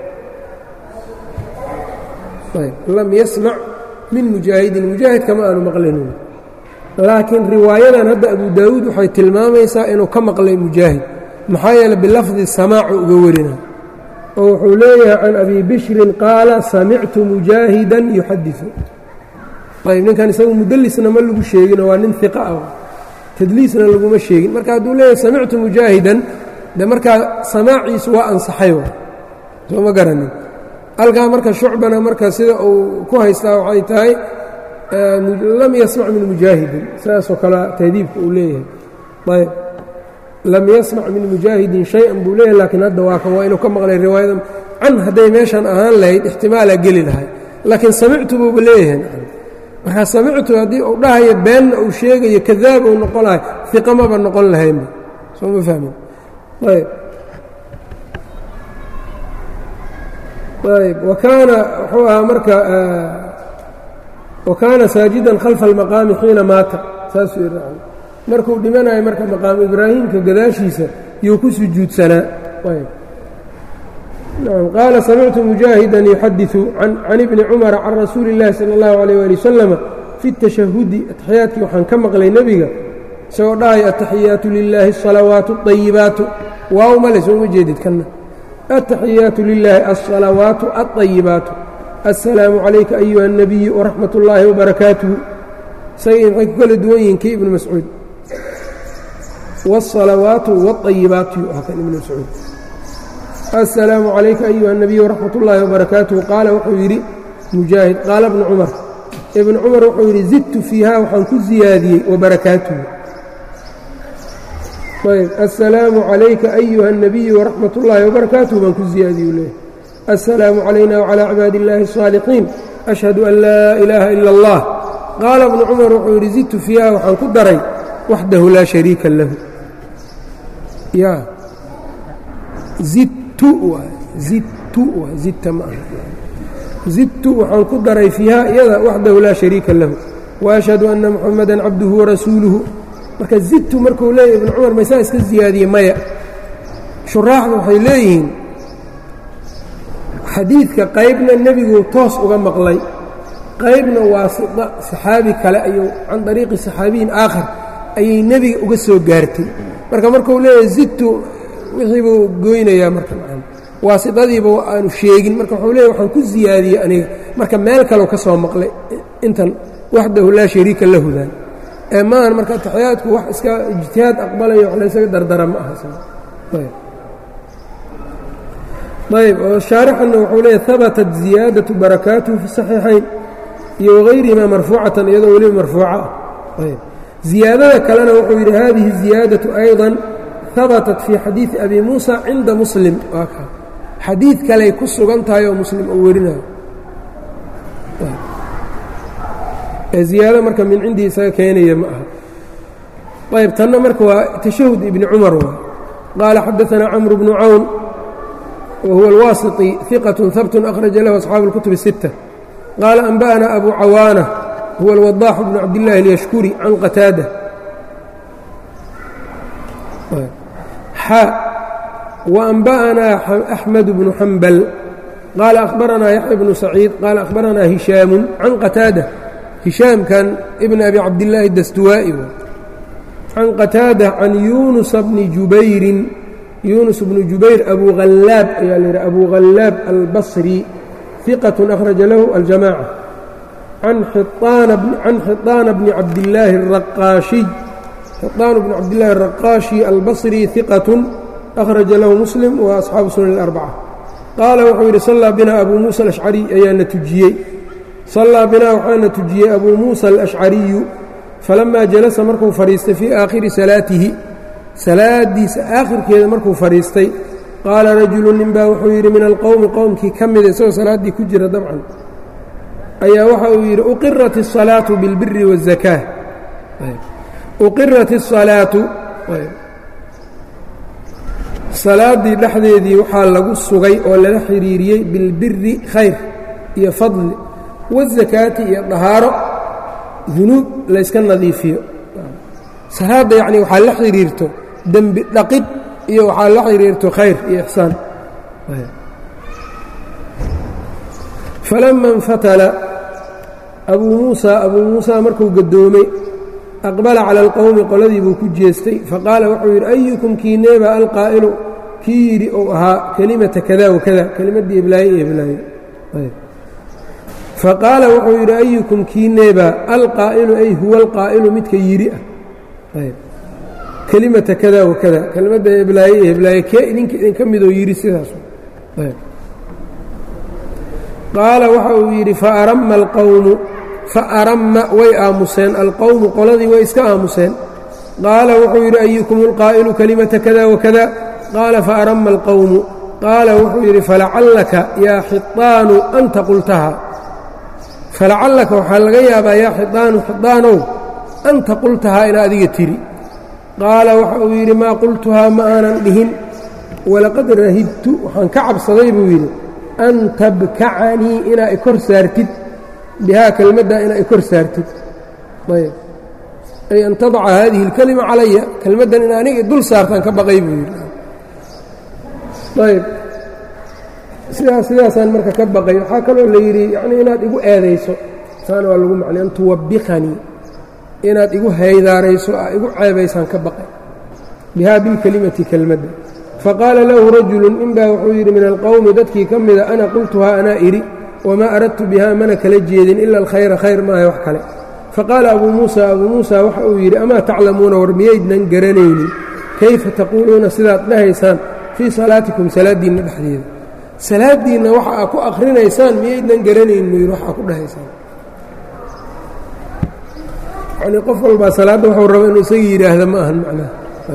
lam yasmac min mujaahidin mujaahid kama aanu maqlinin laakiin riwaayadan hadda abu daawuud waxay tilmaamaysaa inuu ka maqlay mujaahid maxaa yeele bilafdi samaacu uga warina oo wuxuu leeyahay can abi bishrin qaala samictu mujaahidan yuxadiثu ayb ninkan isagu mudalisna ma lagu sheegino waa nin iqa ah tadliisna laguma sheegin marka hadduu leeyahay samictu mujaahidan de markaa samaaciisu waa ansaxay soo ma garanin halkaa marka shucbana marka sida uu ku haystaa waxay tahay lam yasmac min mujaahidin saasoo kale tahdiibka uu leeyahay ayb lam yasmac min mujaahidin shay-an buu leeyahay laakiin hadda waa kan waa inuu ka maqlay riwaayadan can hadday meeshan ahaan lahayd ixtimaalaa geli lahay laakiin samictu buuba leeyahay markaa samictu haddii uu dhahayo beenna uu sheegayo kadaab uu noqon lahay iqa maba noqon lahaynba soo ma fahmin ayb ayb wakaana wuxuu ahaa marka wakaana saajidan khalfa almaqaami xiina maata saasuu yidhi markuu dhimanayo marka maqaamu ibraahimka gadaashiisa yuu ku sujuudsanaa ayb nacam qaala samictu mujaahidan yuxadiثu can ibni cumara can rasuuli اllahi salى اllahu عalيyh wali wasalama fi اtashahudi ataxiyaadkii waxaan ka maqlay nebiga isagoo dhahay ataxiyaatu lilaahi الصalawaatu الطayibaatu waaw male sooma jeedid kana التaxiyaaت للahi الصلaوaaت الطayiبaaت السلaamu عalayka أyuha النabiy وraxmaة الlaahi وbarakaatuه isagii maxay ku kala duwan yihiin kii ibn mascuud والصلaوaaت والطayiبaaت kan ibn mascuud السلaamu عalayka أyuha النabiy وraxmaة الlaahi وbarakaatuه qaala wuxuu yidhi mujaahid qaala ibn cumar ibn cumar wuxuu yidhi zidtu fiiha waxaan ku ziyaadiyey وbarakaatuه ayb السلaamu عalayka أyuha النabiy وraxmaة الlahi وbarakaatuه baan ku ziyaadiyu leeyahy السلaamu عalayna وعalى cibaadi الlahi الصاalixiin أشhهadu an laa إilaaha ilا الlah qaala ibnu cumar wuxuu yidhi zidtu fiiha waxaan ku daray waxdahu laa shariika lahu ya zidtu zidtu zidta ma aha zidtu waxaan ku daray fiiha iyada waxdahu laa shariika lahu وأشhهadu أna muxamada cabduhu وarasuuluhu marka zidtu markuu leeyahy ibnu cumar maysaa iska ziyaadiyey maya shuraaxda waxay leeyihiin xadiidka qaybna nebigu toos uga maqlay qaybna waasita saxaabi kale ayuu can dariiqi saxaabiyin aakhar ayay nebiga uga soo gaartay marka markuu leeyahay zidtu wixii buu goynayaa marka waasitadiiba aanu sheegin marka wuxuu leeyahy waxaan ku ziyaadiyey aniga marka meel kaleu ka soo maqlay intan waxdahu laa shariika lahudan ee maahan marka taxiyaadku wax iska ijtihaad aqbalayo wax laysaga dardara ma aha ayb oo shaarixanna wuxuu leeyahy habatat ziyaadatu barakaatuhu fi saxiixayn iyo wagayrihima marfuucatan iyadoo weliba marfuuca ah ayb ziyaadada kalena wuxuu yidhi hadihi ziyaadatu ayضa habatat fii xadiidi abi muusa cinda muslim waa ka xadiid kaley ku sugan tahay oo muslim uu werinayo ee ziyaado marka min cindii isaga keenaya ma aha ayb tanna marka waa tashahud ibni cumar waa qaala xadaثana camru bnu cawn wa huwa alwaasiطi ثiqaة habt akhraja lahu asxaabu اlkutub الsiتة qaala anba'ana abu cawaana huwa alwadaax bnu cabdillaahi اlyashkuri can qataada xa waanba'anaa axmed bnu xambal qaala akhbaranaa yaxya bnu saciid qaala akhbaranaa hishaamu can qataada hishaamkan ibn abi cabdillaahi dastuwaa'i can qataada can yuunusa bni jubayrin yuunus bnu jubayr abu hallaab ayaa la yidhaha abu hallaab albasri ثiqة أkhraجa lahu aljamاعة can xiطاana bni cabdالlaahi الraqaashiy xiطaan bni cabdالlahi الraqaashi albصri ثiqaة أkhraجa lahu muslim wa أصxaabu sunan الأrbacة qaala wuxuu yidhi sallaa binaa abuu muuسى الأشcari ayaana tujiyey sallaa binaa waxaana tujiyey abuu muuسى الأشcariyu falamaa jalasa markuu fadhiistay fii aakhiri salaatihi salaadiisa aakhirkeeda markuu fadhiistay qaala rajulu nin baa wuxuu yidhi min alqowmi qowmkii ka mida isagoo salaaddii ku jira dabcan ayaa waxa uu yidhi uqirat الصalaatu biاlbiri wالزakاة uqirat الصalaatu salaaddii dhexdeedii waxaa lagu sugay oo lala xidhiiriyey bilbiri khayr iyo fadli waالزakaati iyo dahaaro dunuub layska nadiifiyo salaadda yacni waxaa la xidhiirto dembi dhaqid iyo waxaa la xidhiirto khayr iyo ixsaan falama infatala abuu muusaa abuu muusaa markuu gadoomay aqbala cala alqowmi qoladii buu ku jeestay faqaala wuxuu yidhi ayukum kiineeba alqaa'ilu kii yidhi ou ahaa kelimata kada wakada kelimaddii iblaaye iyo iblaaye faqaala wuxuu yidhi ayukum kiineeba alqaa'ilu ay huwa alqaa'ilu midka yidhi ah kelimata kada wakada kelimadda iblaaye iyo iblaaye kee idinka idinka midoo yidhi sidaas qaala waxa uu yidhi faarama alqowmu faaramma way aamuseen alqowmu qoladii way iska aamuseen qaala wuxuu yidhi ayukum alqaa'ilu kelimata kada wakada qaala faarama alqowmu qaala wuxuu yidhi falacallaka yaa xiطaanu anta qultaha falacallaka waxaa laga yaabaa yaa xiطaanu xiطaanow anta qultahaa ina adiga tiri qaala waxa uu yidhi maa qultuhaa ma aanan dhihin walaqad rahibtu waxaan ka cabsaday buu yidhi an tabkacanii inaa i kor saartid bihaa kelmaddaa inaa i kor saartid ayb ay an tadaca haadihi اlkelima calaya kelmaddan in aniga dul saartaan ka baqay buu yidhi ayb sidaas sidaasaan marka ka baqay waxaa kaloo la yidhi yacnii inaad igu eedayso saana waa lagu macnay an tuwabbikanii inaad igu haydaarayso aa igu ceebaysaan ka baqay bihaa bilkelimati kelmadda faqaala lahu rajulu ninbaa wuxuu yidhi min alqowmi dadkii ka mida ana qultuhaa anaa idhi wamaa aradtu bihaa mana kala jeedin ila alkhayra khayr maaha wax kale faqaala abuu muusaa abuu muusaa waxa uu yidhi amaa taclamuuna war miyaydnan garanaynin kayfa taquuluuna sidaad dhahaysaan fii salaatikum salaaddiinna dhexdeeda salaaddiinna waxa aa ku akhrinaysaan miyaydnan garanaynin yidhi wax aa ku dhahaysaan yacnii qof walbaa salaadda waxuu raba inuu isaga yidhaahda ma ahan macnaha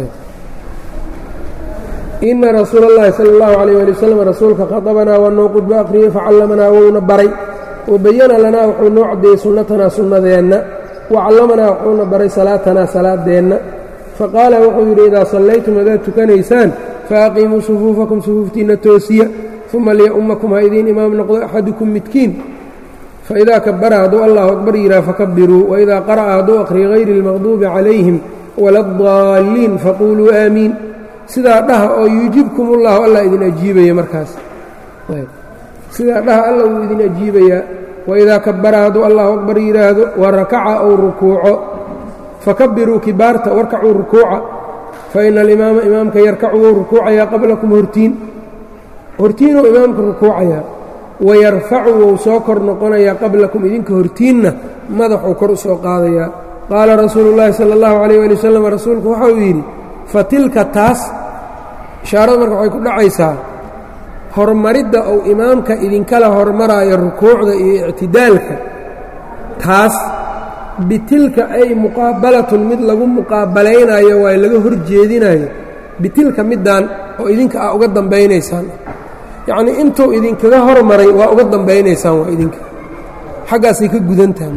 ina rasuula اllahi salى اllahu عalيyه ali wasalam rasuulka khadabanaa waa noo qudbo akhriyey facallamanaa wouna baray wabayana lanaa wuxuu noo caddeeyey sunnatanaa sunnadeenna wacallamanaa wuxuuna baray salaatanaa salaadeenna faqaala wuxuu yidhi idaa sallaytum hadaad tukanaysaan faaqiimuu sufuufakum sufuuftiinna toosiya uma liya'ummakum ha idiin imaam noqdo axadukum midkiin faidaa kabara hadduu allahu akbar yidhaha fakabiruu waidaa qara'a hadduu akhriyo hayri اlmaqduubi calayhim wala اdaalliin faquuluu aamiin sidaa dhaha oo yuujibkum ullahu allah idin ajiibaya markaas sidaa dhaha alla wuu idin ajiibayaa waidaa kabara hadduu allahu akbar yidhaahdo wa rakaca ou rukuuco fakabiruu kibaarta warkacuu rukuuca faina alimaama imaamka yarkacu wou rukuucayaa qablakum hortiin hortiinuu imaamka rukuucayaa wayarfacu wou soo kor noqonayaa qablakum idinka hortiinna madaxuu kor u soo qaadayaa qaala rasuulu llaahi sala allahu calayh ali wasalam rasuulku waxa uu yidhi fatilka taas ishaarada marka waxay ku dhacaysaa horumaridda uu imaamka idinkala hormaraayo rukuucda iyo ictidaalka taas bitilka ay muqaabalatun mid lagu muqaabalaynayo waa laga hor jeedinayo bitilka middaan oo idinka aa uga dambaynaysaan yacnii intuu idinkaga hormaray waa uga dambaynaysaan waa idinka xaggaasay ka gudantaha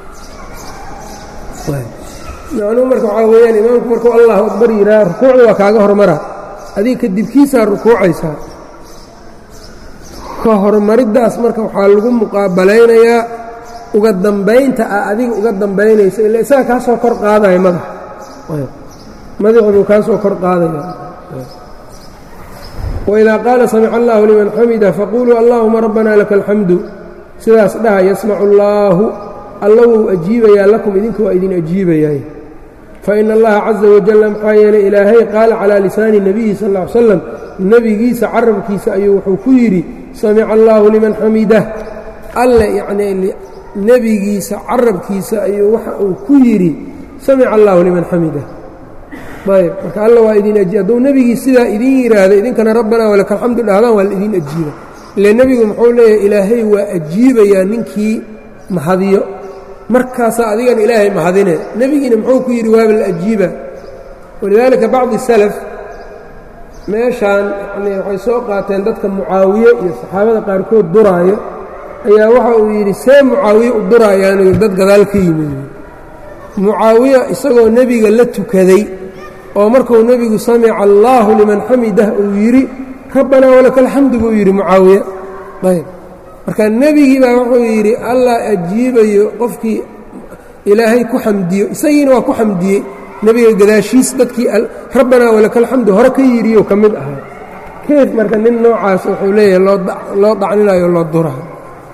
macnuhu marka waxaa weeyaan imaamku markuu allahu akbar yidhaha rukuucda waa kaaga hormara adiga kadibkiisaa rukuucaysaa ka horumariddaas marka waxaa lagu muqaabalaynayaa uga dambaynta ah adiga uga dambaynaysa ila isaga kaa soo kor qaadaya madax madaxu buu kaa soo kor qaadaya waidaa qaala samica allahu liman xamida faquluu allaahuma rabbanaa laka alxamdu sidaas dhaha yasmacu allaahu alla wuu ajiibayaa lakum idinka waa idin ajiibayaay faina allaha caza wajalla maxaa yeelay ilaahay qaala calaa lisaani nebiyi sal ll ly slam nebigiisa carabkiisa ayuu wuxuu ku yidhi samica allaahu liman xamidah alle yacnii nebigiisa carabkiisa ayuu waxa uu ku yidhi samica allahu liman xamidah ayb marka alla waa idin ajiib hadduu nebigii sidaa idin yidhaahdo idinkana rabbanaa walaka alxamdu dhahdaan waa la idin ajiiba ile nebigu muxuu leeyahay ilaahay waa ajiibayaa ninkii mahadiyo markaasaa adigana ilaahay mahadine nebigiina muxuu ku yidhi waaba la ajiiba walidaalika bacdi salaf meeshaan yanii waxay soo qaateen dadka mucaawiye iyo saxaabada qaarkood duraayo ayaa waxa uu yidhi see mucaawiye u duraayaanu dad gadaal ka yimid mucaawiya isagoo nebiga la tukaday oo markuu nebigu samica allaahu liman xamidah uu yidhi rabbanaa walaka alxamdu buu yidhi mucaawiya ayb marka nebigii baa wuxuu yidhi allah ajiibayo qofkii ilaahay ku xamdiyo isagiina waa ku xamdiyey nebiga gadaashiis dadkii rabbanaa walaka alxamdu hore ka yidhiyo ka mid ahaa keef marka nin noocaas wuxuu leeyahay loo dacninayo loo duraayo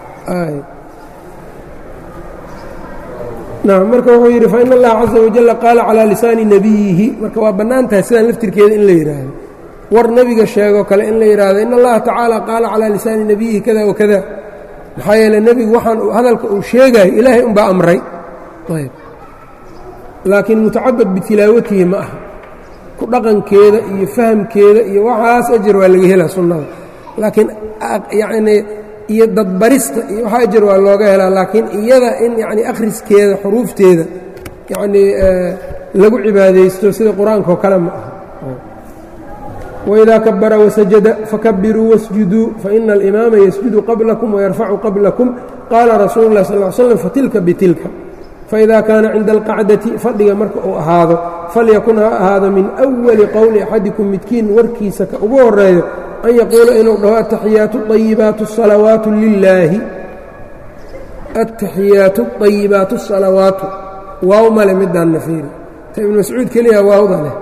naam marka wuxuu yidhi fain allaha caza wajalla qaala calaa lisaani nebiyihi marka waa bannaan tahay sidaan laftirkeeda in la yidhaahdo war nebiga sheegoo kale in la yidhaahdo in allaha tacaala qaala calaa lisaani nebiyihi kada wakada maxaa yeele nebigu waxaan hadalka uu sheegayo ilaahay unbaa amray ayb laakiin mutacabad bitilaawatihi ma aha ku dhaqankeeda iyo fahamkeeda iyo waxaas ajar waa laga helaa sunnada laakiin yacnii iyo dadbarista iyo waxa ajar waa looga helaa laakiin iyada in yacni akhriskeeda xuruufteeda yacnii lagu cibaadaysto sida qur-aanka oo kale ma aha waidaa kabara wasajada fakabiruu wasjuduu faina alimaama yasjudu qablakum wayarfacu qablakum qaala rasuulu اlah sal ly slam fatilka bitilka faإida kaana cinda alqacdati fadhiga marka uu ahaado falyakun ha ahaado min أwali qowli axadikum midkiin warkiisa ka ugu horeeyo an yaquula inuu dhaho ataxiyaatu ayibaatu salawaatu lilaahi ataxiyaatu ayibaatu salawaatu waaw male midaan nafiiri ta ibnu mascuud keliya waawda leh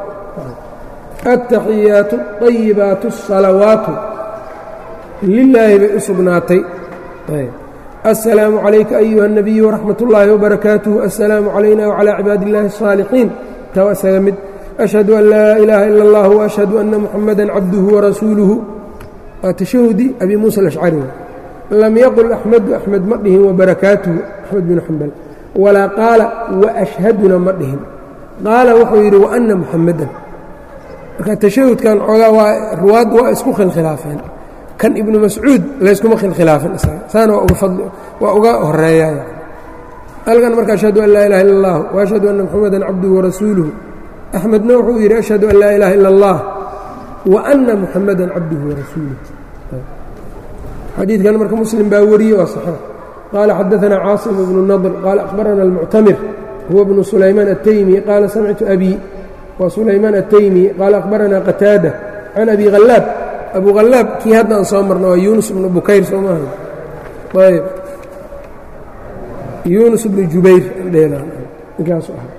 ataxiyaatu ayibaatu salawaatu lilaahi bay u sugnaatay aلsalaamu calayka ayuha الnabiyu waraxmat اllaahi wbarakaatuh aلsalaamu calayna wcalى cibaadi اllahi الصaalixiin taa isaga mid ashhadu an laa ilaaha ila اllah waashhadu anna muxamada cabduhu warasuuluhu waa tashahudi abi muusa alashcari lam yaqul axmedu axmed ma dhihin wabarakaatuhu axmed binu xambal walaa qaala waashhaduna ma dhihin qaala wuxuu yidhi waana muxamadan marka tashahudkan xoogaa waa ruwaad waa isku khilkhilaafeen kan ibnu mascuud layskuma khilkhilaafin isaga saana waa uga fadli waa uga horeeyaa yani halkan marka ashhadu an laa ilaha illa اllah waashhadu anna muxamadan cabduhu warasuuluhu axmedna wuxuu yidhi ashhadu an laa ilaha illa اllah wa anna muxamadan cabduhu warasuuluhu xadiidkan marka muslim baa wariyey waa saxiix qaala xadaanaa caasim bnu nadr qaala akhbarana almuctamir huwa bnu sulaymaan ataymi qaala samictu abi wa sulaymaan ataymi qaala akhbaranaa qataada can abi hallaab abu hallaab kii hadda aan soo marna waa yuunus bnu bukayr soo maaha ayb yuunus bnu jubayr ninkaasu ahaa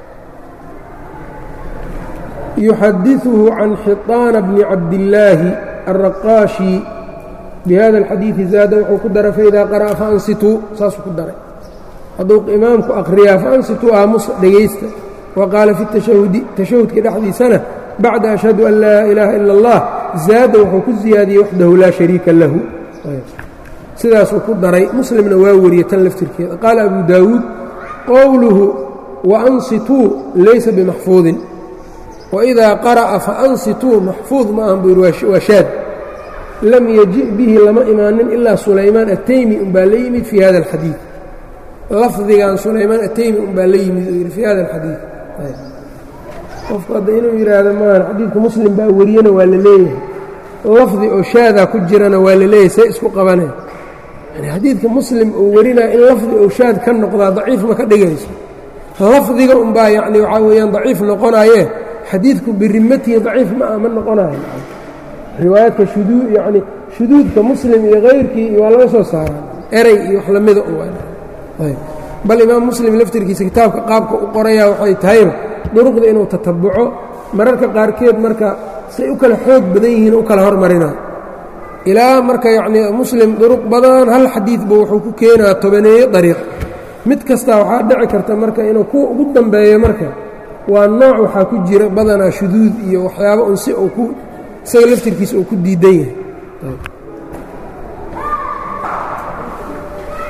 yuxadiثuhu can xiطaana bni cabdillaahi alraqaashi bihada اlxadiiثi zaada wuxuu ku daray faidaa qara'a faansituu saasuu ku daray hadduu imaamku akhriyaa faansituu aamusa dhegaysta wa qaala fi tashahudi tashahudka dhexdiisana bacda ashhadu an laa ilaaha ila اllah zaada wuxuu ku ziyaadiyey waxdahu laa shariika lahu sidaasuu ku daray muslimna waa wariyey tan laftirkeeda qaala abu daawuud qowluhu waansituu laysa bimaxfuudin waidaa qara'a faansituu maxfuud ma ahan buu yidhi waa shaad lam yaji bihi lama imaanin ilaa sulaymaan ataymi unbaa la yimid fii hada alxadiid lafdigan sulaymaan ataymi unbaa la yimid uu yidhi fii hada alxadiid qofku hadda inuu yidhaahdo maahan xadiidka muslim baa wariyana waa la leeyahay lafdi oo shaadaa ku jirana waa la leeyahay say isku qabaneen yani xadiidka muslim uu warinaya in lafdi oo shaad ka noqdaa daciif ma ka dhigayso lafdiga unbaa yacni waxaa weeyaan daciif noqonaayee xadiidku birimatihi daciif ma ma noqonayo riwaayaadka shuduu yacni shuduudka muslim iyo kayrkii waa laga soo saaraa erey iyo wax lamida u bal imaam muslim laftirkiisa kitaabka qaabka u qorayaa waxay tahayba duruqda inuu tatabuco mararka qaarkeed marka say u kala xoog badan yihiin u kala hormarina ilaa marka yacnii muslim duruq badan hal xadiidba wuxuu ku keenaa tobaneeyo dariiq mid kastaa waxaa dhici karta marka inuu kuwa ugu dambeeyo marka waa nooc waxaa ku jira badanaa shuduud iyo waxyaaba un si uu ku isaga laftirkiisa uu ku diidan yahay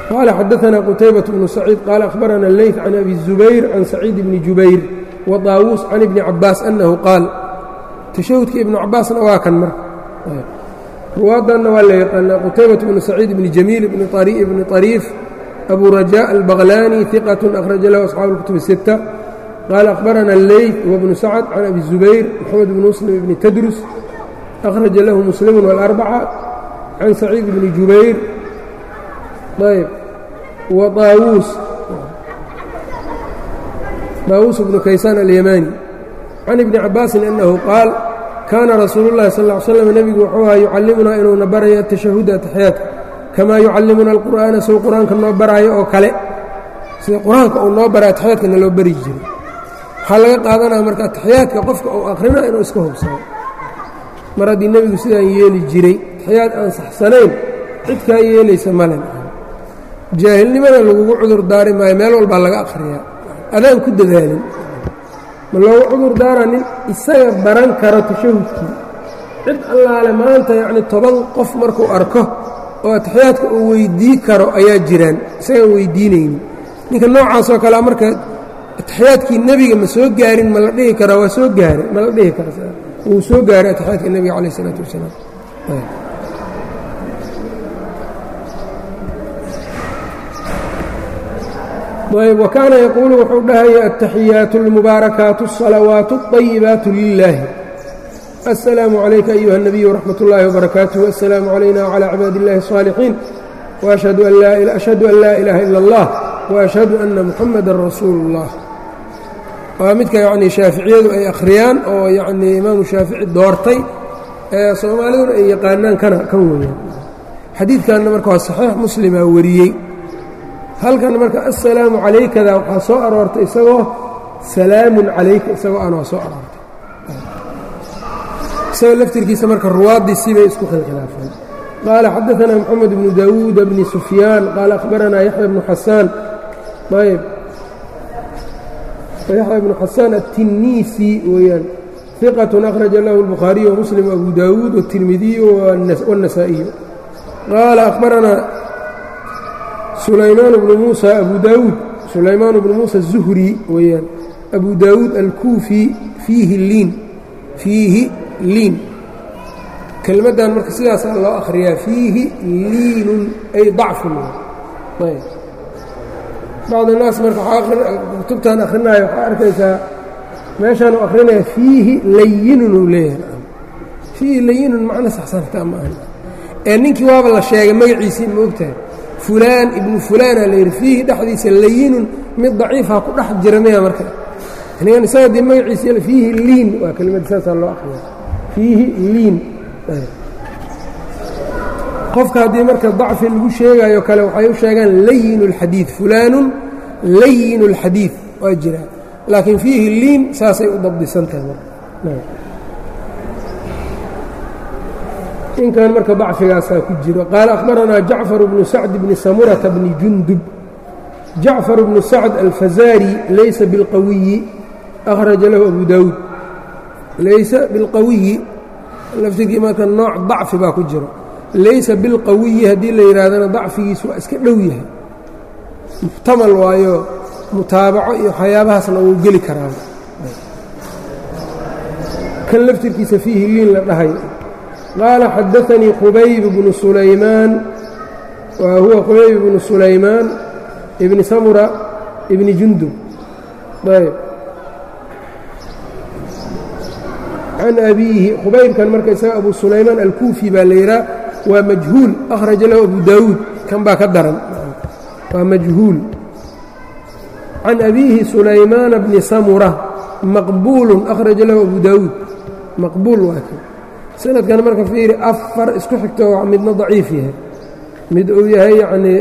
qaala xadaثna qتaybaة بن سacيid qaala أخbarana الleyث can abi الزubayr can سacيid bni jubayr وطaawuus can ibni cabaas أnahu qaal tashahudka ibnu cabaasna waa kan marka ruwaadanna waa la yaqaanaa qتaybaة bnu سacيid bni jamiil bni طariif abu rajاء الbغlاni ثiqة أkhraja lahu أصxaabu الكتب الستة qaala أخbarana الleyث وبnu sacد can abi الزubayr mxamed bn msلm bni tdrus أkhraja lahu msلm والأربcة can سacيid bni jubayr ayb وطاawuus طاawuus bnu kaysaan alyamani can ibni cabaasin أnahu qaal kaana rasuulu الlahi sal اه ly slm nebigu wuxuu aha yucallimunaa inuuna barayo atashahuda ataxiyaadka kamaa yucallimuna alqur'aana sow qur-aanka noo baraayo oo kale sida qur-aanka uu noo baray ataxiyaadkana loo bari jiray waxaa laga qaadanaya marka ataxiyaadka qofka uu akhrina inuu iska hubsado mar haddii nebigu sidaan yeeli jiray ataxiyaad aan saxsanayn cid kaa yeelaysa malen jaahilnimada lagugu cudur daari maayo meel walbaa laga akhriyaa adaan ku dadaalin ma loogu cudur daaranin isaga baran karo tashahudkii cid allaale maanta yacni toban qof markuu arko oo ataxiyaadka uu weydii karo ayaa jiraan isagaan weydiinaynin ninka noocaasoo kalea marka ataxiyaadkii nebiga ma soo gaarin ma la dhihi karaa waa soo gaara ma la dhihi kara wuu soo gaaray ataxiyaadka nebiga calayh isalaatu wasalaam ayb wakaana yaquulu wuxuu dhahaya aلtaxiyaatu اlmubaarakaatu الصalawaatu الطayibaatu lilaahi aلsalaamu عalayka ayuha الnabiy wraxmat اllahi wbarakaatuh aلsalaamu عalayna wعalى cibaadi اllahi الصاalixiin وashhadu an laa ilaaha ila اllah وashhadu ana muxamada rasuulu اllah waa midka yanii shaaficiyadu ay akhriyaan oo yanii imaamu shaafici doortay ee soomaaliduna ay yaqaanaan kana kan weeyaan xadiidkanna marka waa saxiix muslimaa wariyey halkan marka assalaamu calaykadaa waxaa soo aroortay isagoo salaamun calayka isagoo aan waa soo aroortay isagoo laftirkiisa marka ruwaaddii sibay isku khilkhilaafeen qaala xadaثana moxamed bnu daawuuda bni sufyaan qaala akhbaranaa yaxya bnu xasaan ayb yaxya bnu xasaan التinisi weeyaan ثiqaة أkhraja lahu الbukhaariyu وmuslim وabu daawuud والtirmidiyu والنasaaئiyu qaala akhbaranaa sulaymaan bnu muuسى abu daawuud sulaymaan bnu muuسى الzuhri weeyaan abu daawuud alkuufi fiihi liin fiihi liin kelmaddan marka sidaasaa loo akhriyaa fiihi liinun ay ضacfun ayb bacd الnaas marka kutubtaan akhrinaayo waxaa arkaysaa meeshaan u akhrinaya fiihi layinun uu leeyahay fiihi layinun macno saxsantaa ma aha ee ninkii waaba la sheegay magaciisii ma ogtahay fulaan ibnu fulaana la yidhi fiihi dhexdiisa layinun mid daciifa ku dhex jira miya marka anigan isaga dii magaciisi fiihi liin waa kelimada saasaa loo akhriya fiihi liin qofka haddii marka dacfi lagu sheegayo kale waxay u sheegaan layin اlxadiid fulaanun layin اlxadiid waa jiraa laakiin fiihi liin saasay u dabdisan tahay marka inkan marka dacfigaasaa ku jiro qaala akhbaranaa jacfar bnu sacd bni samurata bni jundub jacfar bnu sacd alfazaari laysa bilqawiyi akhraja lahu abu daawuud laysa bilqawiyi laftigii marka nooc dacfi baa ku jiro laysa bilqawiyi haddii la yidhaahdana dacfigiis waa iska dhow yahay muxtamal waayo mutaabaco iyo waxyaabahaasna wuu geli karaa kan laftirkiisa fiihi liin la dhahay qaala xadaanii khubayb bnu sulaymaan wa huwa khubayb bnu sulaymaan ibni samura ibni jundub ayb can abiihi khubaybkan marka isaga abu sulaymaan alkuufi baa la yidhaha waa majhuul akhraja lahu abu daawuud kan baa ka daran waa majhuul can abiihi sulaymaana bni samura maqbuulun akhraja lahu abu daawuud maqbuul waa kan sanadkan marka fiiri afar isku xigto midna daciif yahay mid uu yahay yacnii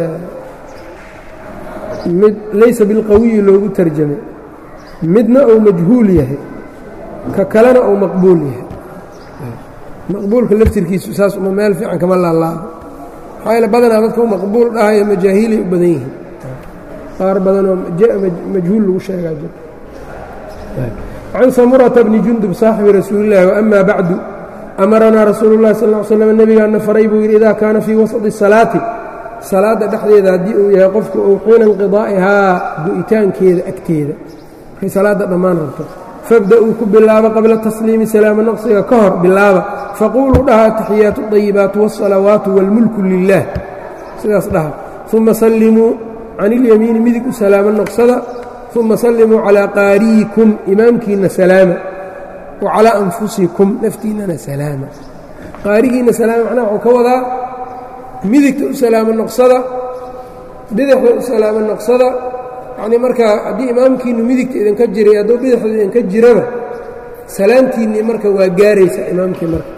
mid laysa bilqawiyi loogu tarjamay midna uu majhuul yahay ka kalena uu maqbuul yahay maqbuulka laftirkiisu saas uma meel fiican kama laalaado maxaa yaele badanaa dadka u maqbuul dhahayo majaahiilay u badan yihiin qaar badanoo majhuul lagu sheegaa jir can samurata bni jundub saaxibi rasuuli llahi waama bacdu amaranaa rasuulu llahi sal ll ly slam nebigaana faray buu yidhi idaa kaana fii wasadi salaati salaadda dhexdeeda haddii uu yahay qofku uu xiina inqidaa'ihaa du'itaankeeda agteeda markay salaadda dhammaan rabto fabda'uu ku bilaaba qabla tasliimi salaamo naqsiga ka hor bilaaba faquuluu dhaha ataxiyaatu اطayibaatu wالsalawaatu wاlmulku lilah sidaas dhaha uma sallimuu can ilyamiini midig u salaamo noqsada uma sallimuu calىa qaari'ikum imaamkiinna salaama wa calىa anfusikum naftiinnana salaama qaarigiinna salaama macnaha waxuu ka wadaa midigta u salaamo noqsada bidixda u salaamo noqsada yacnii markaa haddii imaamkiinnu midigta idinka jiray hadduu bidixda idinka jiraba salaamtiinnii marka waa gaaraysaa imaamkii marka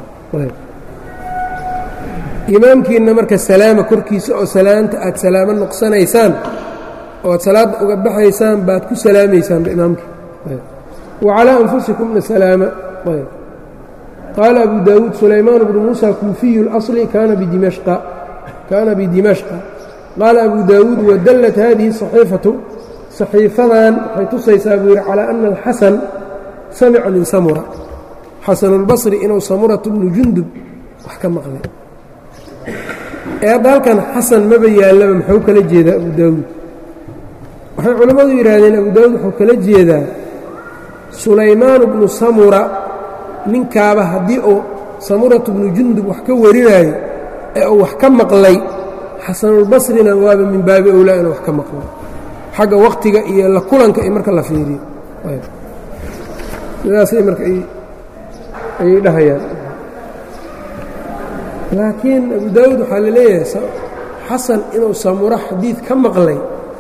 imaamkiinna marka salaama korkiisa oo salaanta aad salaamo noqsanaysaan oo aad salaadda uga baxaysaan baad ku salaamaysaanba imaamkii wa calaa anfusikumna salaama qaala abu daawuud sulaymaan bnu muusa kuufiyu اlasli kaana bidimashqa kaana bidimashqa qaala abu daawuud wadallat hadihi صaxiifatu صaxiifadan waxay tusaysaa buu yidhi calaa ana alxasan samica min samura xasanulbasri inuu samuratu bnu jundub wax ka maqlay ee hadda halkan xasan maba yaallaba muxuu kala jeedaa abu daawuud waxay culammadu yidhaahdeen abu daawuud wuxuu kala jeedaa sulaymaanu bnu samura ninkaaba haddii uu samuratu bnu jundub wax ka warinaayo ee uu wax ka maqlay xasanulbasrina waaba min baabi owlaa inuu wax ka maqlay xagga wakhtiga iyo la kulanka iyo marka la fiiriyo sidaasay marka ayay dhahayaan laakiin abu daawuud waxaa la leeyahay xasan inuu samuro xadiid ka maqlay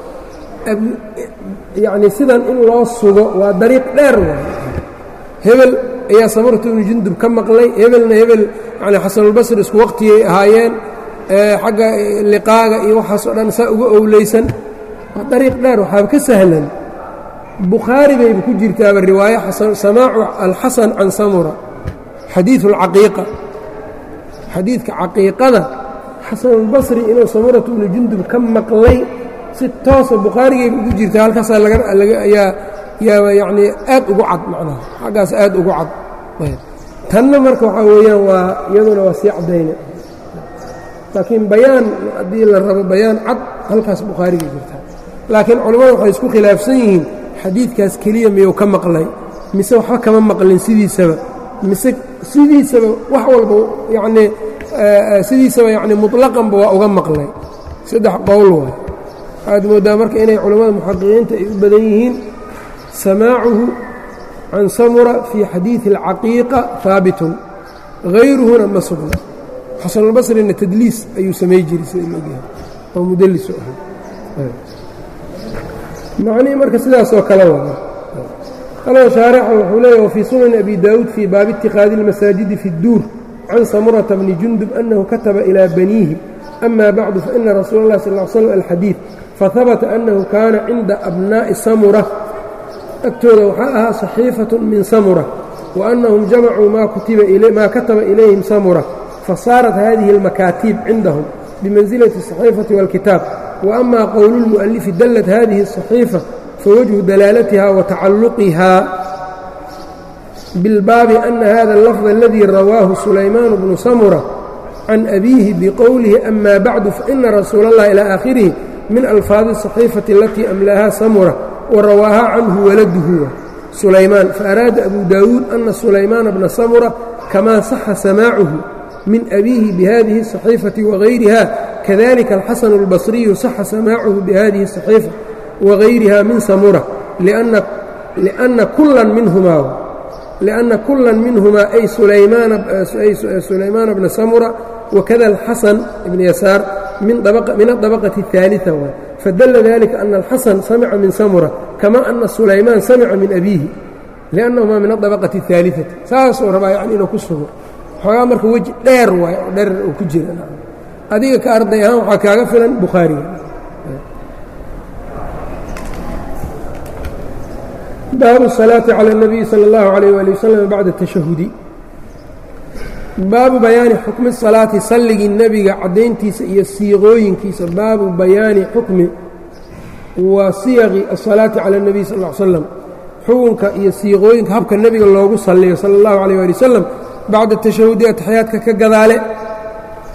yacnii sidan in loo sugo waa dariiq dheer waay hebel ayaa samuratu bnu jundub ka maqlay hebelna hebel yani xasanulbasri isku waqtigay ahaayeen xagga liqaaga iyo waxaasoo dhan saa uga owleysan waa dariiq dheer waxaaba ka sahlan bukhaari bayba ku jirtaaba riwaayo samaacu alxasan can samura xadiidu alcaqiiqa xadiidka caqiiqada xasanulbasri inuu samuratu bnu jundub ka maqlay si toosa bukhaarigayba ugu jirta halkaasaa lagayaa yaaba yacnii aad ugu cad macnaha xaggaas aad ugu cad tanna marka waxaa weeyaan waa iyaduna waa sii caddayna laakiin bayaan haddii la rabo bayaan cad halkaas bukhaarigay jirtaa laakiin culammadu waxay isku khilaafsan yihiin xadiidkaas keliya miyuu ka maqlay mise waxba kama maqlin sidiisaba mise sidiisaba wax walba yacnii sidiisaba yacnii muطlaqanba waa uga maqlay saddex qowl waay waxaad mooddaa marka inay culammada muxaqiqiinta ay u badan yihiin samaacuhu can samura fii xadiidi اlcaqiiqa haabitun hayruhuna ma sugna xasanulbasrina tadliis ayuu samay jiray sida loogyahay oo mudallisu ahaa macnihii marka sidaasoo kale wada qalada shaarixa wuxuu leeyahy wafii sunani abi daawuud fii baabi ittikhaadi اlmasaajidi fi اdduur can samurata bni jundub annahu kataba ilaa baniihi ama bacdu faina rasuula اllahi sal ll slam alxadiid fahabata annahu kaana cinda abnaa'i samura agtooda waxaa ahaa صaxiifaة min samura وأnnahum jamacuu maa kataba ilayhim samura fasaarat hadihi اlmakaatiib cindahum bimanزilaةi الصaxiifaةi wاlkitaab وأma qowlu الmuؤalifi dallat hadihi الصaxiifa fawajhu dalaalatiha وatacaluqiha bilbaabi أna hada اlafظ اladii rawaahu sulaymaan bnu samura can abiihi biqowlihi ama bacdu faإna rasuula اllahi ilى aakhirihi min alfaadi الصaxiifaةi alatii amlaaha samura وrawaaha canhu waladuhu sulaymaan faaraada abu daawuud ana sulaymaana bna samura kamaa saxa samaacuhu min abiihi bihadihi الصaxiifati wagayriha kadalika alxasanu اlbasriyu saxa samaacuhu bihadihi الصaxiifa wagayriha min samura liأnna kula minhumaa ay sulaymaana bna samura wakada alxasan ibn yasaar min aطabaqaةi الثaaliثة waay fadala dalika ana alxasan samica min samura kama ana sulaymaan samica min abiihi liannahumaa min aطabaqati الثaaliثati saasuu rabaa yani inuu ku sugo xoogaa marka weji dheer waay oo dherer uu ku jira adiga ka arday ahaan waxaa kaaga filan bukhaariga baabu الsalaaةi calى الnabiyi salى اllahu عalيyh wali waslm bacda الtashahudi baabu bayaani xukmi salaati salligii nebiga caddayntiisa iyo siiqooyinkiisa baabu bayaani xukmi wa siyaqi asalaati cala اnebiy sal ll ly slam xukunka iyo siiqooyinka habka nebiga loogu salliyo sala اllahu alayh ali wasalam bacda tashahudi ataxiyaadka ka gadaale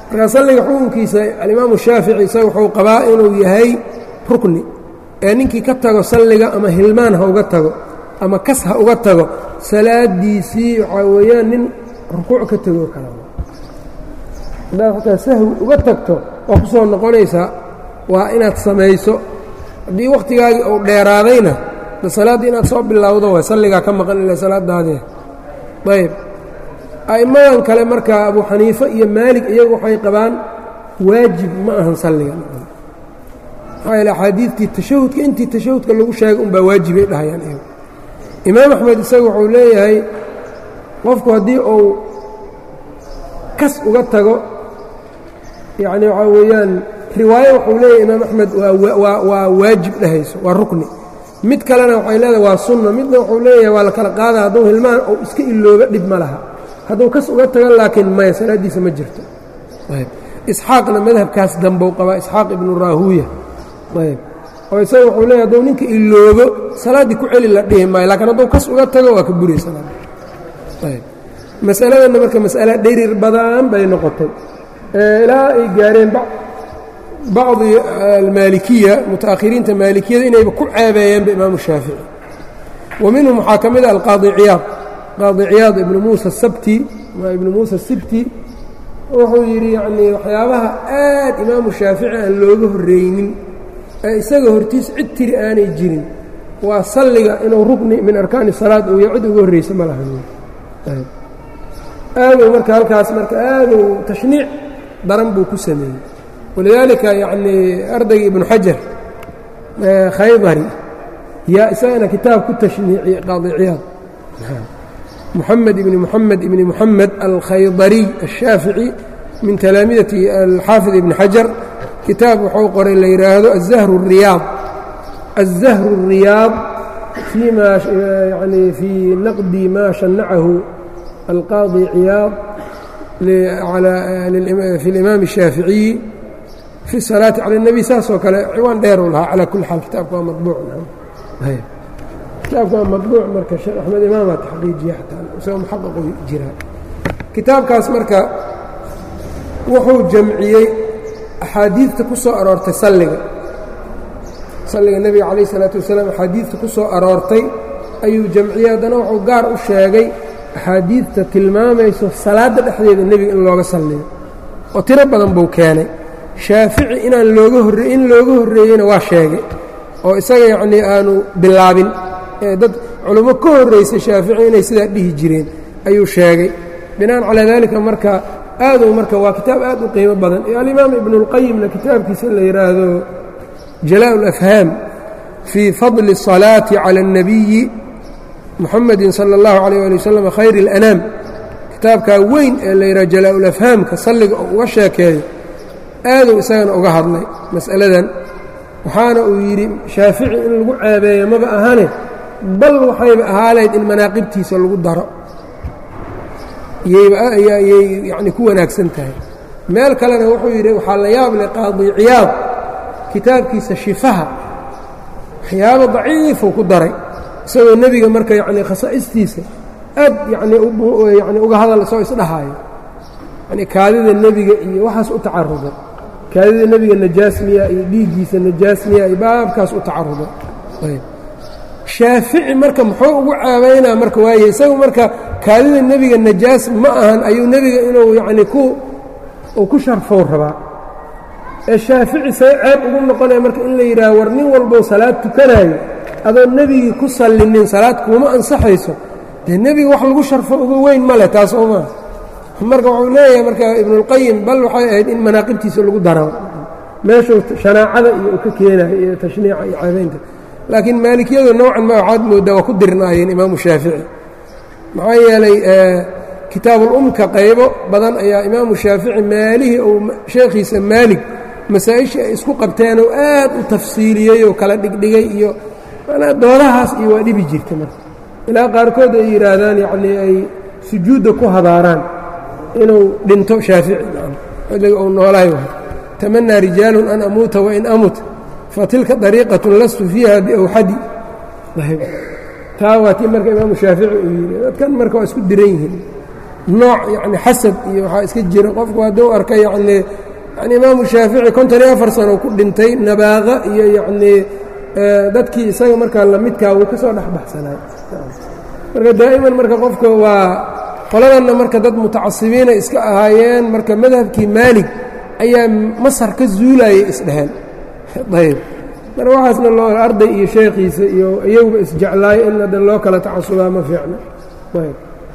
markaa salliga xukunkiisa alimaamu shaafici isaga wuxuu qabaa inuu yahay rukni ee ninkii ka tago salliga ama hilmaan ha uga tago ama kas ha uga tago salaadiisii waxaa weeyaan nin rukuuc ka tegoo kala haddaad xataa sahwi uga tagto waa ku soo noqonaysaa waa inaad samayso haddii wakhtigaagii uu dheeraadayna de salaaddii inaad soo bilowdo waay salligaa ka maqan ila salaadaadee ayb a'immadan kale markaa abu xaniife iyo maalig iyagu waxay qabaan waajib ma ahan salliga maxaa yaele axaadiidtii tashahudka intii tashahudka lagu sheegay unbaa waajibay dhahayaan iyagu imaam axmed isagu wuxuu leeyahay qofku haddii uu kas uga tago yacni waxaa weeyaan riwaayo wuxuu leeyahay imaam axmed waa waa waajib dhahayso waa rukni mid kalena waxay leedahay waa sunna midna wuxuu leeyahay waa la kala qaada hadduu hilmaan ou iska ilooba dhib ma laha hadduu kas uga tago laakiin maya salaaddiisa ma jirto ayb isxaaqna madhabkaas dambou qabaa isxaaq ibnu raahuuya ayb oo isaga wuxuu leeyahy hadduu ninka iloobo salaaddii ku celi la dhihi maayo lakiin hadduu kas uga tago waa ka buray salaada ayb masaladanna marka mas'ale dhirir badan bay noqotay ilaa ay gaareen bacdi almaalikiya muta'akhiriinta maalikiyada inayba ku ceebeeyeenba imaamu shaafici wa minhum waxaa ka mid a alqaadi ciyaad qaadi ciyaad ibnu muusa sabti ibnu muusa sibti wuxuu yidhi yacnii waxyaabaha aad imaamu shaafici aan looga horreynin ee isaga hortiis cid tiri aanay jirin waa salliga inuu rukni min arkaani salaad uu yo cid uga horreysa ma laha aaduu marka halkaas marka aaduu tashniic daran buu ku sameeyey walidaalika yacnii ardayga ibnu xajar khaydari yaa isagana kitaab ku tashniiciyey qaadi ciyaad محمد بن محمد بن محمد الخيضري الشافعي من تلامذة الحافظ ابن حجر كتاب وxuu qoray la yidhaahdo الزهر الرياض الزهر الرياض فيما يعني في نقد ما شنعه القاضي عياض على في الإمام الشافعي في الصلاة على النبي saasoo kale ciwaan dheer u lahaa على كل حال kitaabka waa مطبوع kitaabkaa maطbuuc marka sheekh axmed imaamaa taxqiijiya xataa isagoo muxaqaqu jiraa kitaabkaas marka wuxuu jamciyey axaadiidta ku soo aroortay salliga salliga nebiga calayh isalaatu wasalaam axaadiidta ku soo aroortay ayuu jamciyey haddana wuxuu gaar u sheegay axaadiidta tilmaamayso salaadda dhexdeeda nebiga in looga salliyo oo tiro badan buu keenay shaafici inaan looga horre in looga horreeyeyna waa sheegay oo isaga yacnii aanu bilaabin dad culummo ka horraysay shaafici inay sidaa dhihi jireen ayuu sheegay binaan calaa daalika marka aaduu marka waa kitaab aad u qiimo badan alimaam ibnuاlqayimna kitaabkiisa la yidhaahdo jalaa اlafhaam fii fadli الصalaati calى الnabiyi muxamadi salى اllahu عalيه ali wasalam khayr اlanaam kitaabkaa weyn ee la yidhaha jalaa ulafhaamka salliga oo uga sheekeeyo aaduu isagana uga hadlay mas'aladan waxaana uu yidhi shaafici in lagu ceebeeyo maba ahane bal waxayba ahaalayd in manaaqibtiisa lagu daro yayay yacni ku wanaagsan tahay meel kalena wuxuu yidhi waxaa la yaab leh qaadi ciyaad kitaabkiisa shifaha waxyaabo daciifuu ku daray isagoo nebiga marka yacnii khasaa'istiisa aad yacnii yani uga hadal soo isdhahaayo yani kaadida nebiga iyo waxaas u tacaruday kaadida nebiga najaas miya iyo dhiiggiisa najaas miya iyo baabkaas u tacaruday ayb shaafici marka muxuu ugu caabaynaa marka waaye isagu marka kaadida nebiga najaas ma ahan ayuu nebiga inuu yacni ku uu ku sharfow rabaa ee shaafici say ceeb ugu noqonaya marka in la yidhaaho war nin walbou salaad tukanaayo adoo nebigii ku sallinin salaad kuuma ansaxayso dee nebiga wax lagu sharfo uga weyn ma leh taas oo maa marka wuxuu leeyahay marka ibnuاlqayim bal waxay ahayd in manaaqibtiisa lagu daro meeshuu shanaacada iyo uu ka keenayo iyo tashniica iyo caabaynta laakiin maalikiyadu nowcan ma waxaad mooddaa waa ku dirnaayeen imaamu shaafici maxaa yeelay kitaabulumka qaybo badan ayaa imaamu shaafici maalihii uu sheekhiisa maalig masaa-ishii ay isku qabteen oo aad u tafsiiliyey oo kala dhigdhigay iyo manaa doodahaas iyo waa dhibi jirta marka ilaa qaarkood ay yidhaahdaan yacnii ay sujuudda ku hadaaraan inuu dhinto shaafici xilliga uu noolahay waay tamanaa rijaalun an amuuta wain amut fatilka dariiqatun lastu fiiha biawxadi taa waa tii marka imaamu shaafici uu yidhi dadkan marka waa isku diran yihiin nooc yacni xasad iyo waxaa iska jira qofku hadduu arka yacnii yani imaamu shaafici konton iyo afar sano ku dhintay nabaaqa iyo yacnii dadkii isaga markaa lamidkaa wuu ka soo dhexbaxsanaay marka daa'iman marka qofka waa qoladanna marka dad mutacasibiina iska ahaayeen marka madhabkii maalig ayaa masar ka zuulayay isdheheen ayb marka waxaasna loo arday iyo sheekhiisa iyo iyaguba isjeclaayo in hadda loo kala tacasubaa ma fiicno ayb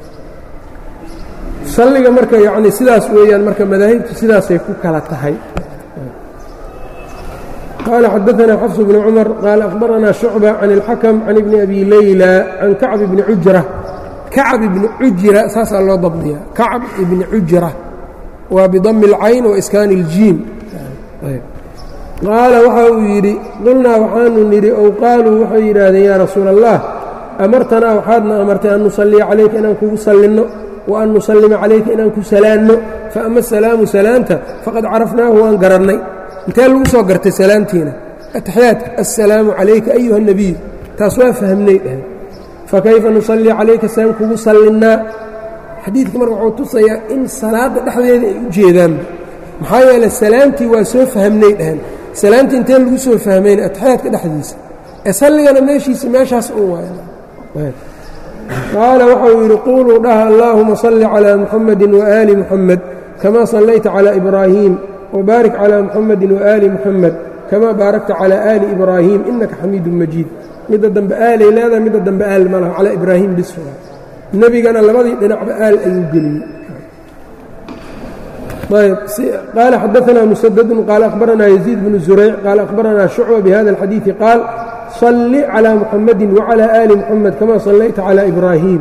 salliga marka yacni sidaas weeyaan marka madaahibtu sidaasay ku kala tahay qaala xadaثna xafs bn cumar qaala akhbarana shucba can اlxakm can ibni abi layla can kacb ibni cujra kacb ibni cujra saasaa loo dabdiya kacb ibni cujra waa bidami اlcayn wa iskaani اljiim qaala waxa uu yidhi qulnaa waxaanu nidhi ow qaaluu waxay yidhaahdeen yaa rasuula allah amartanaa waxaadna amartay an nusalliya calayka inaan kugu sallinno wa an nusallima calayka inaan ku salaanno faama asalaamu salaanta faqad carafnaahu waan garannay intee lagu soo gartay salaamtiina ataxiyaadka assalaamu calayka ayuha nebiy taas waa fahmnay dheh fakayfa nusalli calayka saan kugu sallinnaa xadiidka marka wuxuu tusayaa in salaadda dhexdeeda ay u jeedaanba maxaa yeeley salaamtii waa soo fahmnay dheheen salaamtii intee lagu soo fahmayna ataxiyaadka dhexdiisa ee salligana meeshiisa meeshaas un waay qaala waxau yidhi quuluu dhaha allaahuma salli calaa muxamadi waaali muxamed kamaa sallayta calaa ibraahiim wbaarik calىa muxamadi waaali muxamed kamaa baarakta calىa aali ibraahiim inaka xamiidun majiid midda dambe aalay leedahay midda dambe aal ma laha calaa ibraahiim bisfaa nebigana labadii dhinacba aal ayuu geliyey ayb qaala xadaanaa musadadun qaala akhbaranaa yaziid bnu zurayc qaala akhbaranaa shucba bihada اlxadiiثi qaal salli calىa muxamadi wacalىa aali muxamed kamaa sallayta calىa ibraahiim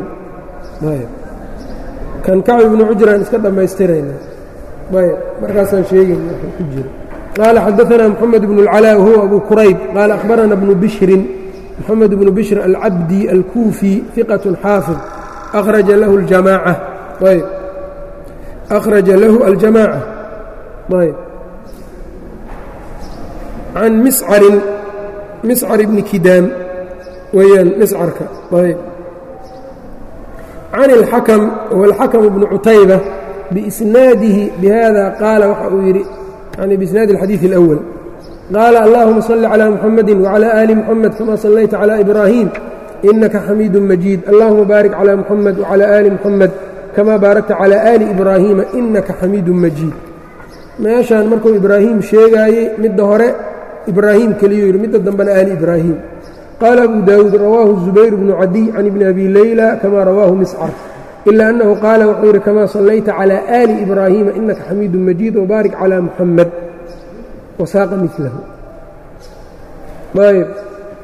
kan kacb ibnu cujraan iska dhammaystirayna ayb markaasaan sheegayna w ku jiro qaala xadaanaa moxamed bnu اlcalaa wahuwa abu kurayb qaala akhbarana bnu bishrin moxamed bnu bishr alcabdi alkuufi iqaة xaafid akhraja lahu اljamaaca ayb akhraja lahu aljamaaca ayb can miscarin miscar ibni kidaam weeyaan miscarka ayb can اlxakm huwa alxakm bnu cutayba بإسناaده بhذا قاaل waxa uu yidhi يعني بإسناaد الحadيiث الأول قاaل اللهma صل على محمد وعلى آل محمد كما صليت على إبراهيم إنka xميد مجيد اللهma bارك على محمد وعلى آل محمد كما baaركتa على آل إبراهيم إنka xميد مجيد meeشhaan markuu إبراهيم sheegaayey midda hore إبراهيم keliyu yidhi midda dambena آل إبراهيم قال أبو داود رواه الزبير بن عدي عن بن أبي ليلى كما رواه مسcر إلا أنه قال wxuu yidhi كما صليت على آل إبراهيم إنka xميد مجيد وbارك على محمد وsaaqa مثله ayb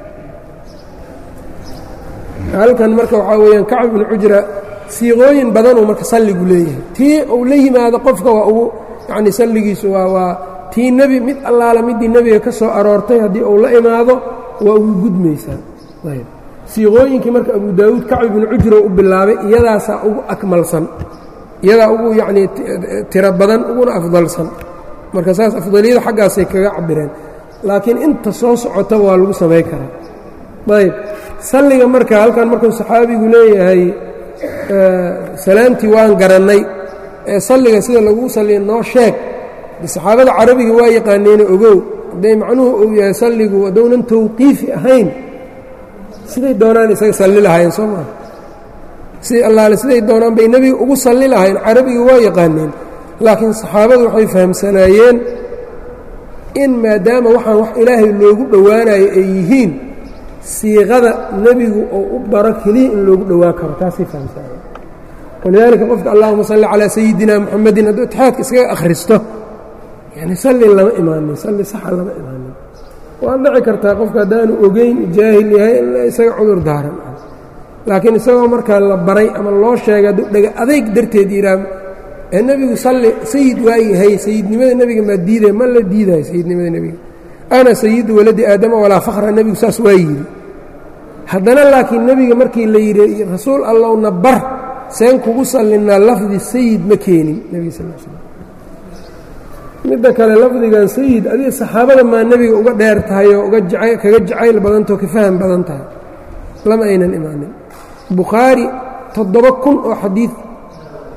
halkan marka waxaa weyaan kacb بن cujra siiqooyin badanuu marka salligu leeyahay tii uu la yimaado qofka waa ugu yani salligiisu waa waa tii nebi mid allaala midii nebiga ka soo aroortay haddii uu la imaado waa ugu gudmaysaa ayb siiqooyinkii marka abu daawuud kacb ibnu cujra u bilaabay iyadaasaa ugu akmalsan iyadaa ugu yacnii tiro badan uguna afdalsan marka saas afdaliyada xaggaasay kaga cabireen laakiin inta soo socotaba waa lagu samayn karaa ayb salliga marka halkan markuu saxaabigu leeyahay salaamtii waan garannay ee salliga sida lagu salliya noo sheeg saxaabada carabiga waa yaqaaneena ogow hadday macnuhu uu yahay salligu haddownan tawqiifi ahayn siday doonaan isaga salli lahaayeen soo maa si allaale siday doonaan bay nebiga ugu salli lahayn carabiga waa yaqaaneen laakiin saxaabadu waxay fahamsanaayeen in maadaama waxaan wax ilaahay loogu dhowaanayo ay yihiin siiqada nebigu oo u baro keliya in loogu dhowaan karo taasay fahamsanaayeen walidaalika qofka allahuma salli calaa sayidina muxamedin hadduu itixaadka iskaga akhristo yani salli lama imaanin salli saxa lama imaanin waad dhici kartaa qofka haddaanu ogeyn jaahil yahay in isaga cudur daaran laakiin isagoo markaa la baray ama loo sheegay hadduu dhega adayg darteed yidhaah ee nebigu salli sayid waa yahay sayidnimada nebiga maa diidaya ma la diidayo sayidnimada nebiga ana sayidu waladi aadama walaa fakhra nebigu saas waa yidhi haddana laakiin nebiga markii la yidhi rasuul allowna bar seen kugu sallinaa lafdi sayid ma keenin nebiga sal l slam midda kale lafdigan sayid adiga saxaabada maa nebiga uga dheer tahay oo uga jacay kaga jacayl badantao ka faham badan tahay lama aynan imaanin bukhaari toddoba kun oo xadiid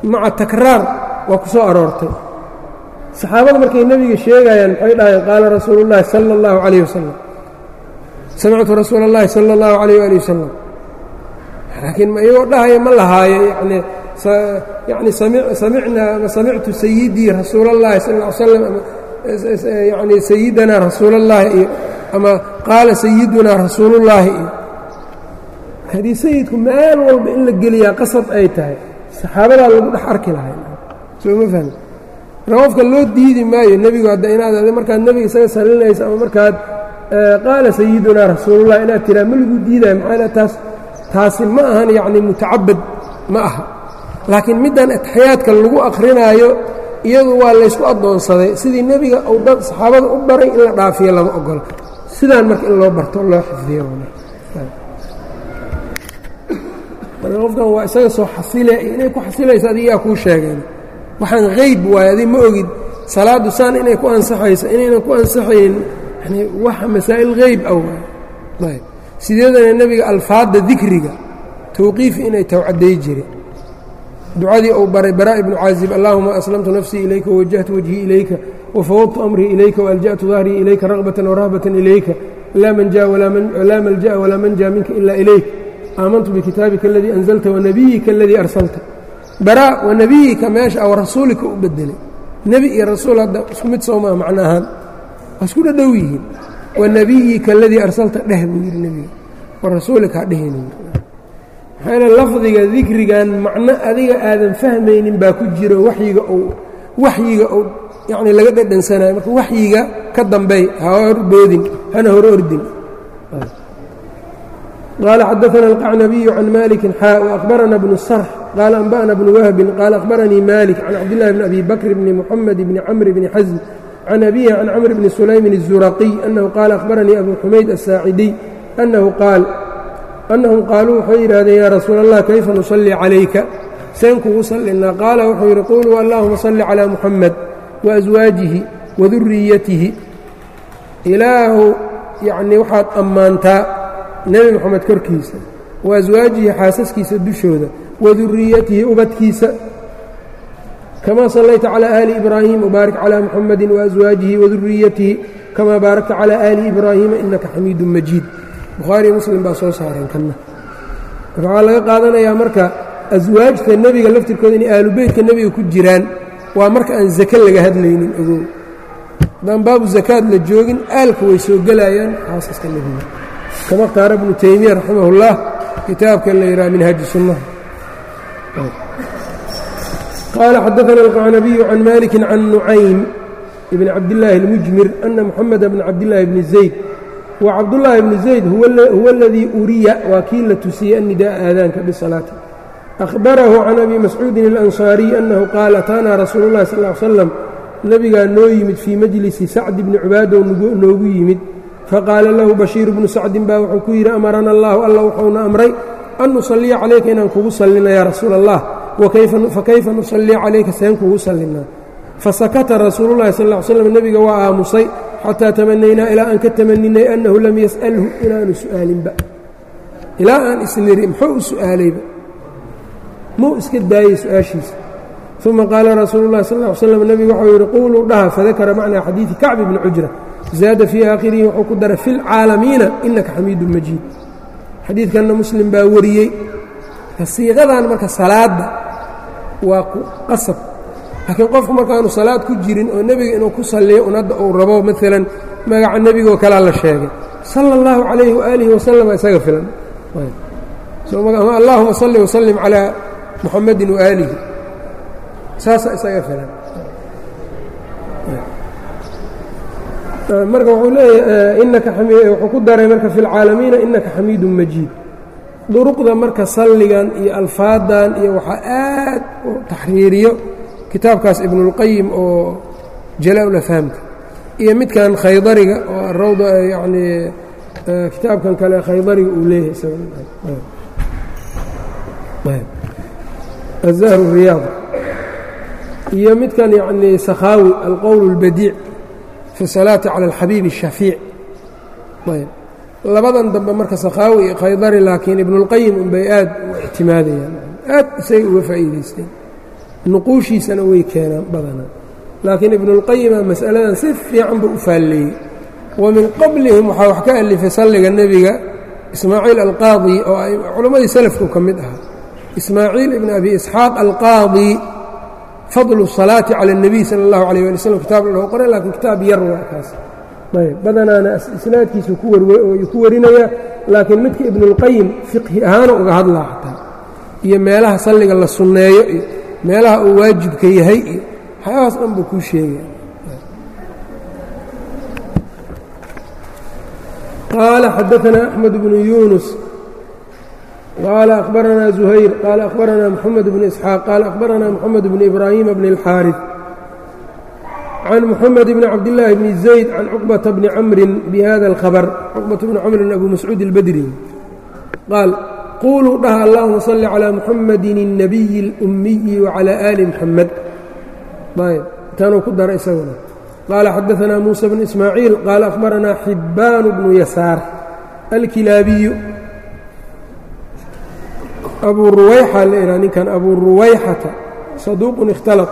maca takraar waa ku soo aroortay saxaabada markay nebiga sheegayaan maxay dhahayeen qaala rasuulu llaahi sala اllahu calayh wasalam samictu rasuula اllahi sala اllahu calayh ali wasalam laakiin iyagoo dhahaya ma lahaayo yani yani samicnaa samictu sayidii rasuula اllahi sal ll slam yani sayidanaa rasuula اllahi iyo ama qaala sayidunaa rasuulullaahi iyo haddii sayidku meel walba in la geliyaa qasab ay tahay saxaabadaa lagu dhex arki lahay soo ma fahmi marka qofka loo diidi maayo nebigu hadda inaad markaad nebiga isaga salinaysa ama markaad qaala sayidunaa rasuulullahi inaad tiraa ma lagu diidayo maxaa taas taasi ma ahan yacni mutacabad ma aha laakiin middan ataxiyaadka lagu akrinaayo iyadu waa laysku addoonsaday sidii nebiga uu dad saxaabada u baray in la dhaafiyo lama ogola sidaan marka in loo barto loo xifdiyo marka qofkan waa isaga soo xasile inay ku xasilayso adigaa kuu sheegeen waxaan hayb waayo adig ma ogid salaaddu saan inay ku ansaxayso inaynan ku ansaxaynin yani waxa masaa'il hayb ah waay ayb sideedana nebiga alfaadda dikriga tawqiif inay tawcadday jireen ducadii uu baray baraa ibnu caazib allahuma aslamtu nafsii ilayka wawajahtu wajhii ilayka wafawdtu amrii ilayka waalja'tu dahrii ilayka ragbatan warahbatan ilayka laa manjaa laa malja'a walaa manja minka ila ilayk aamantu bikitaabika aladii anzalta wanabiyika aladii arsalta baraa wanabiyika meesha a rasuulika u bedelay nebi iyo rasuul hadda isku mid soo maa macno ahaan waa isku dhadhow yihiin wanabiyika aladii arsalta dheh buu yidhi nebiga warasuulika ha dhehayni maxaa yeele lafdiga dikrigan macno adiga aadan fahmaynin baa ku jiro waxyiga uu waxyiga uu yacni laga dhadhansanayo marka waxyiga ka dambeey ha hor boodin hana hor ordin qaala xadaثana alqacnabiyu can maliki xaa وأkhbarana bnu sarx qaala anba'na bnu wahbin qaala akhbaranii malik can cabdillahi bni abi bakr bni muxamed bni camr bni xasm can abihi can camr bni sulaymin الzuraqiy annahu qaala akhbaranii abu xumayd asaacidiy annahu qaal annahum qaaluu waxay yidhaahdeen yaa rasuula allah kayfa nusallii calayka seen kugu sallinaa qaala wuxuu yidhi quluu allahuma salli calaa muxamed waaswaajihi waduriyatihi ilaahu yacnii waxaad ammaantaa nebi moxamed korkiisa waaswaajihi xaasaskiisa dushooda waduriyatihi ubadkiisa kamaa sallayta calaa aali ibraahiim wbaarik calaa muxamedin waaswaajihi waduriyatihi kamaa baarakta calaa aali ibraahiima innaka xamiidun majiid bukhaariyo muslim baa soo saareen kanna marka waxaa laga qaadanayaa marka aswaajta nebiga laftirkooda inay aalubeytka nebiga ku jiraan waa marka aan zake laga hadlaynin ogow haddaan baabu zakaad la joogin aalka way soo gelayaan xaasaska nebiga kama اkhtaara ibnu taymiya raximah اllah kitaabka la yidhaha minhaaji sunnaha qaala xadaثana alqacnabiyu can maliki can nucaym ibni cabdillaahi اlmujmir ana muxameda bna cabdillaahi bni zayd wa cabdullaahi bni zayd huwa aladii uriya waa kii la tusiyey annidaaa aadaanka bisalaati akhbarahu can abi mascuudin اlansaariy annahu qaala ataanaa rasuulu اllahi sal ly slam nebigaa noo yimid fii majlisi sacdi bni cubaadow noogu yimid faqaala lahu bashiiru bnu sacdin baa wuxuu ku yidhi amarana allahu alla wuxuuna amray an nusalliya calayka inaan kugu sallina yaa rasuula allah fakayfa nusalliya calayka seen kugu sallinaa fasakata rasuulullahi sal ly slam nebiga waa aamusay xataa tamanaynaa ilaa aan ka tamaninay annahu lam yas'alhu inaanu su'aalinba ilaa aan isniri muxuu u su'aalayba muu iska daayey su-aashiisa uma qaala rasuulu llahi sal ly slam nebigu waxau yidhi quuluu dhaha fadakara macnaa xadiidi kacbi bni cujra zaada fii aakhirihi wuxuu ku daray fi lcaalamiina inaka xamiidun majiid xadiidkanna muslim baa wariyey siiqadan marka salaadda waa ku qasab laakiin qofku markaanu salaad ku jirin oo nebiga inuu ku salliyo un hadda uu rabo maalan magaca nebigaoo kalea la sheegay sala اllahu calayhi waaalihi wasalama isaga filan ama allahuma salli wasallim calaa muxamedin waaalihi saasa isaga filan marka wuxuu leeyahay inaka wuxuu ku daray marka fi lcaalamiina inaka xamiidun majiid duruqda marka salligan iyo alfaadan iyo waxaa aad u taxriiriyo kitaabkaas ibnulqayim oo jalaa-ulafhaamka iyo midkan khaydariga oo arawda yacnii kitaabkan kale khaydariga uu leeyahay azahru riyaad iyo midkan yacnii sakhaawi alqowl اlbadiic fi salaati cala alxabiibi الshaafiic ayb labadan dambe marka sakhaawi iyo khaydari laakiin ibnulqayim unbay aad u ictimaadayaan aad isagay uga faa'iidaysteen nuquushiisana way keenaan badanaa laakiin ibnuulqayima mas'aladan si fiican buu u faalleeyey wa min qablihim waxaa wax ka alifay salliga nebiga ismaaciil alqaadi oo ay culammadii salafku ka mid ahaa ismaaciil ibn abi isxaaq alqaadi fadlu الsalaati cala الnabiy sala اllahu alayh ali wslam kitaab loo qoray laakiin kitaab yar waa kaas ayb badanaana isnaadkiisu ku warinayaa laakiin midka ibnuulqayim fiqhi ahaana uga hadlaa xataa iyo meelaha salliga la sunneeyo iyo meelaha uu waajibka yahay iyo waxyaabahaas dhan buu kuu sheegaya qaala xadaثna أxmed bnu yunus qaala akhbaranaa زuhayr qaala akhbaranaa moxamed bnu isxaaq qaala akhbaranaa moxamed bnu ibraahima bni اlxaariث can moxamed bni cabdillaahi bni zayd can cuqbata bni camrin bihada اlkhabr cuqbata bni camrin abu mascuud اlbadri qaal quuluu dhaha allahuma salli calىa muxamadi الnabiyi اlأumiyi wacalى ali muxamed ayb tanuu ku dara isaguna qaala xadaثna muuسى bn ismaaciil qaala akhbaranaa xibaan bnu yasaar alkilaabiyu abu ruwayxa la ihaha ninkan abu ruwayxata saduuqun اkhtalط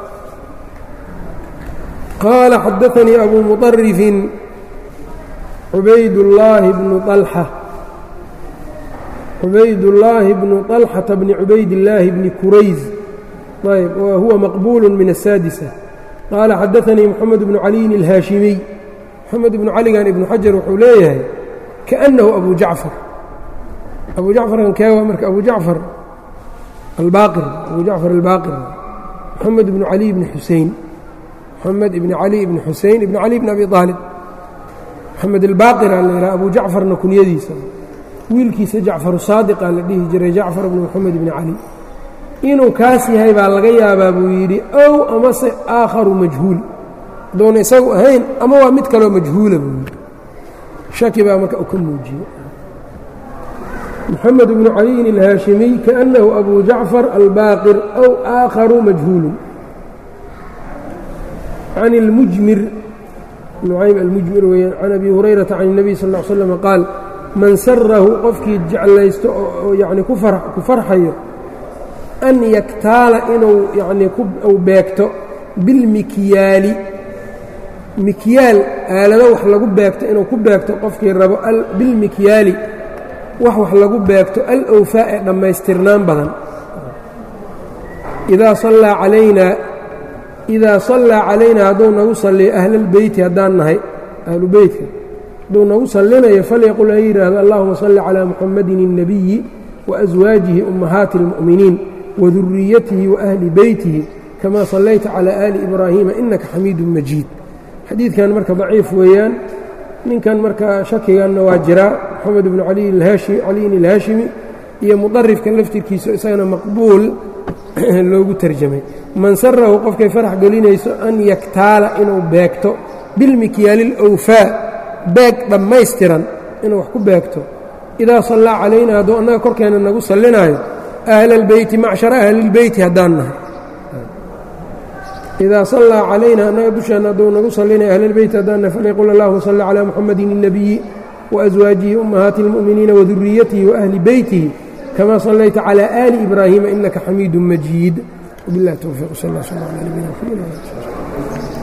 qaala xadaثanii abu muطarifin cubaydاllaahi bnu طalxa cubaydاllaahi bnu طalxata bni cubaydillaahi bni kurayz ayb wa huwa maqbuul min الsaadisa qaala xadaثanii moxamed bnu caliyin اlhaashimiy moxamed ibnu caligan ibnu xajar wuxuu leeyahay kaأnnahu abu jacfar abu jacfarkan keewa marka abu jacfar albaqir abu jacfar albaaqir moxamed ibnu cali ibni xusein moxamed ibni cali ibni xusein ibni cali bni abi aalib moxamed albaaqira la yidhaha abu jacfarna kunyadiisa wiilkiisa jacfaru saadiqa la dhihi jiray jacfar bni moxamed ibni cali inuu kaas yahay baa laga yaabaa buu yidhi ow amase aakharu majhuul doona isagu ahayn ama waa mid kaloo majhuula buu yidhi shaki baa marka u ka muujiyey moxamed bnu caliyin alhaashimiy kaأnnahu abu jacfar albaaqir ow aakharu majhuulu can اlmujmir nucaym almujmir weeyaan can abi hurayrata can الnabiy sal ا l slm qaal man sarahu qofkii jeclaysto oo yani ku farxayo an yaktaala inuu yanii u beegto bilmikyaali mikyaal aalado wax lagu beegto inuu ku beegto qofkii rabo bilmikyaali wax wax lagu beegto alowfaa ee dhammaystirnaan badan idaa sallaa calaynaa idaa sallaa calaynaa hadduu nagu salliyo ahlalbeyti haddaan nahay ahlu beytka hadduu nagu sallinayo falyaqul ha yidhaahdo allahuma salli calaa muxamadin الnabiyi waaswaajihi ummahaati اlmu'miniin waduriyatihi waahli beytihi kamaa sallayta calaa aali ibraahiima inaka xamiidun majiid xadiidkan marka daciif weeyaan ninkan marka shakiganna waa jiraa moxamed bnu caliyin alhaashimi iyo mudarifka laftirkiisa isagana maqbuul loogu tarjamay man sarahu qofkay farax gelinayso an yaktaala inuu beegto bilmikyaali اlowfaa beeg dhammaystiran inuu wax ku beegto idaa sallaa calaynaa hadduu annaga korkeenna nagu sallinaayo ahla اlbeyti macshara ahlilbeyti haddaan nahay idaa sallaa calaynaa annaga dusheenna hadduu nagu sallinayo ahlilbeyti haddaan nahay falyaqul allahuma salli calaa muxamadin الnabiyi waaswaajihi ummahaati اlmu'miniina waduriyatihi waahli beytihi kamaa sallayta calaa aali ibraahiima inaka xamiidu majiid wbiاllahi towfiiq sal اllah sl ala nabiyina mxamed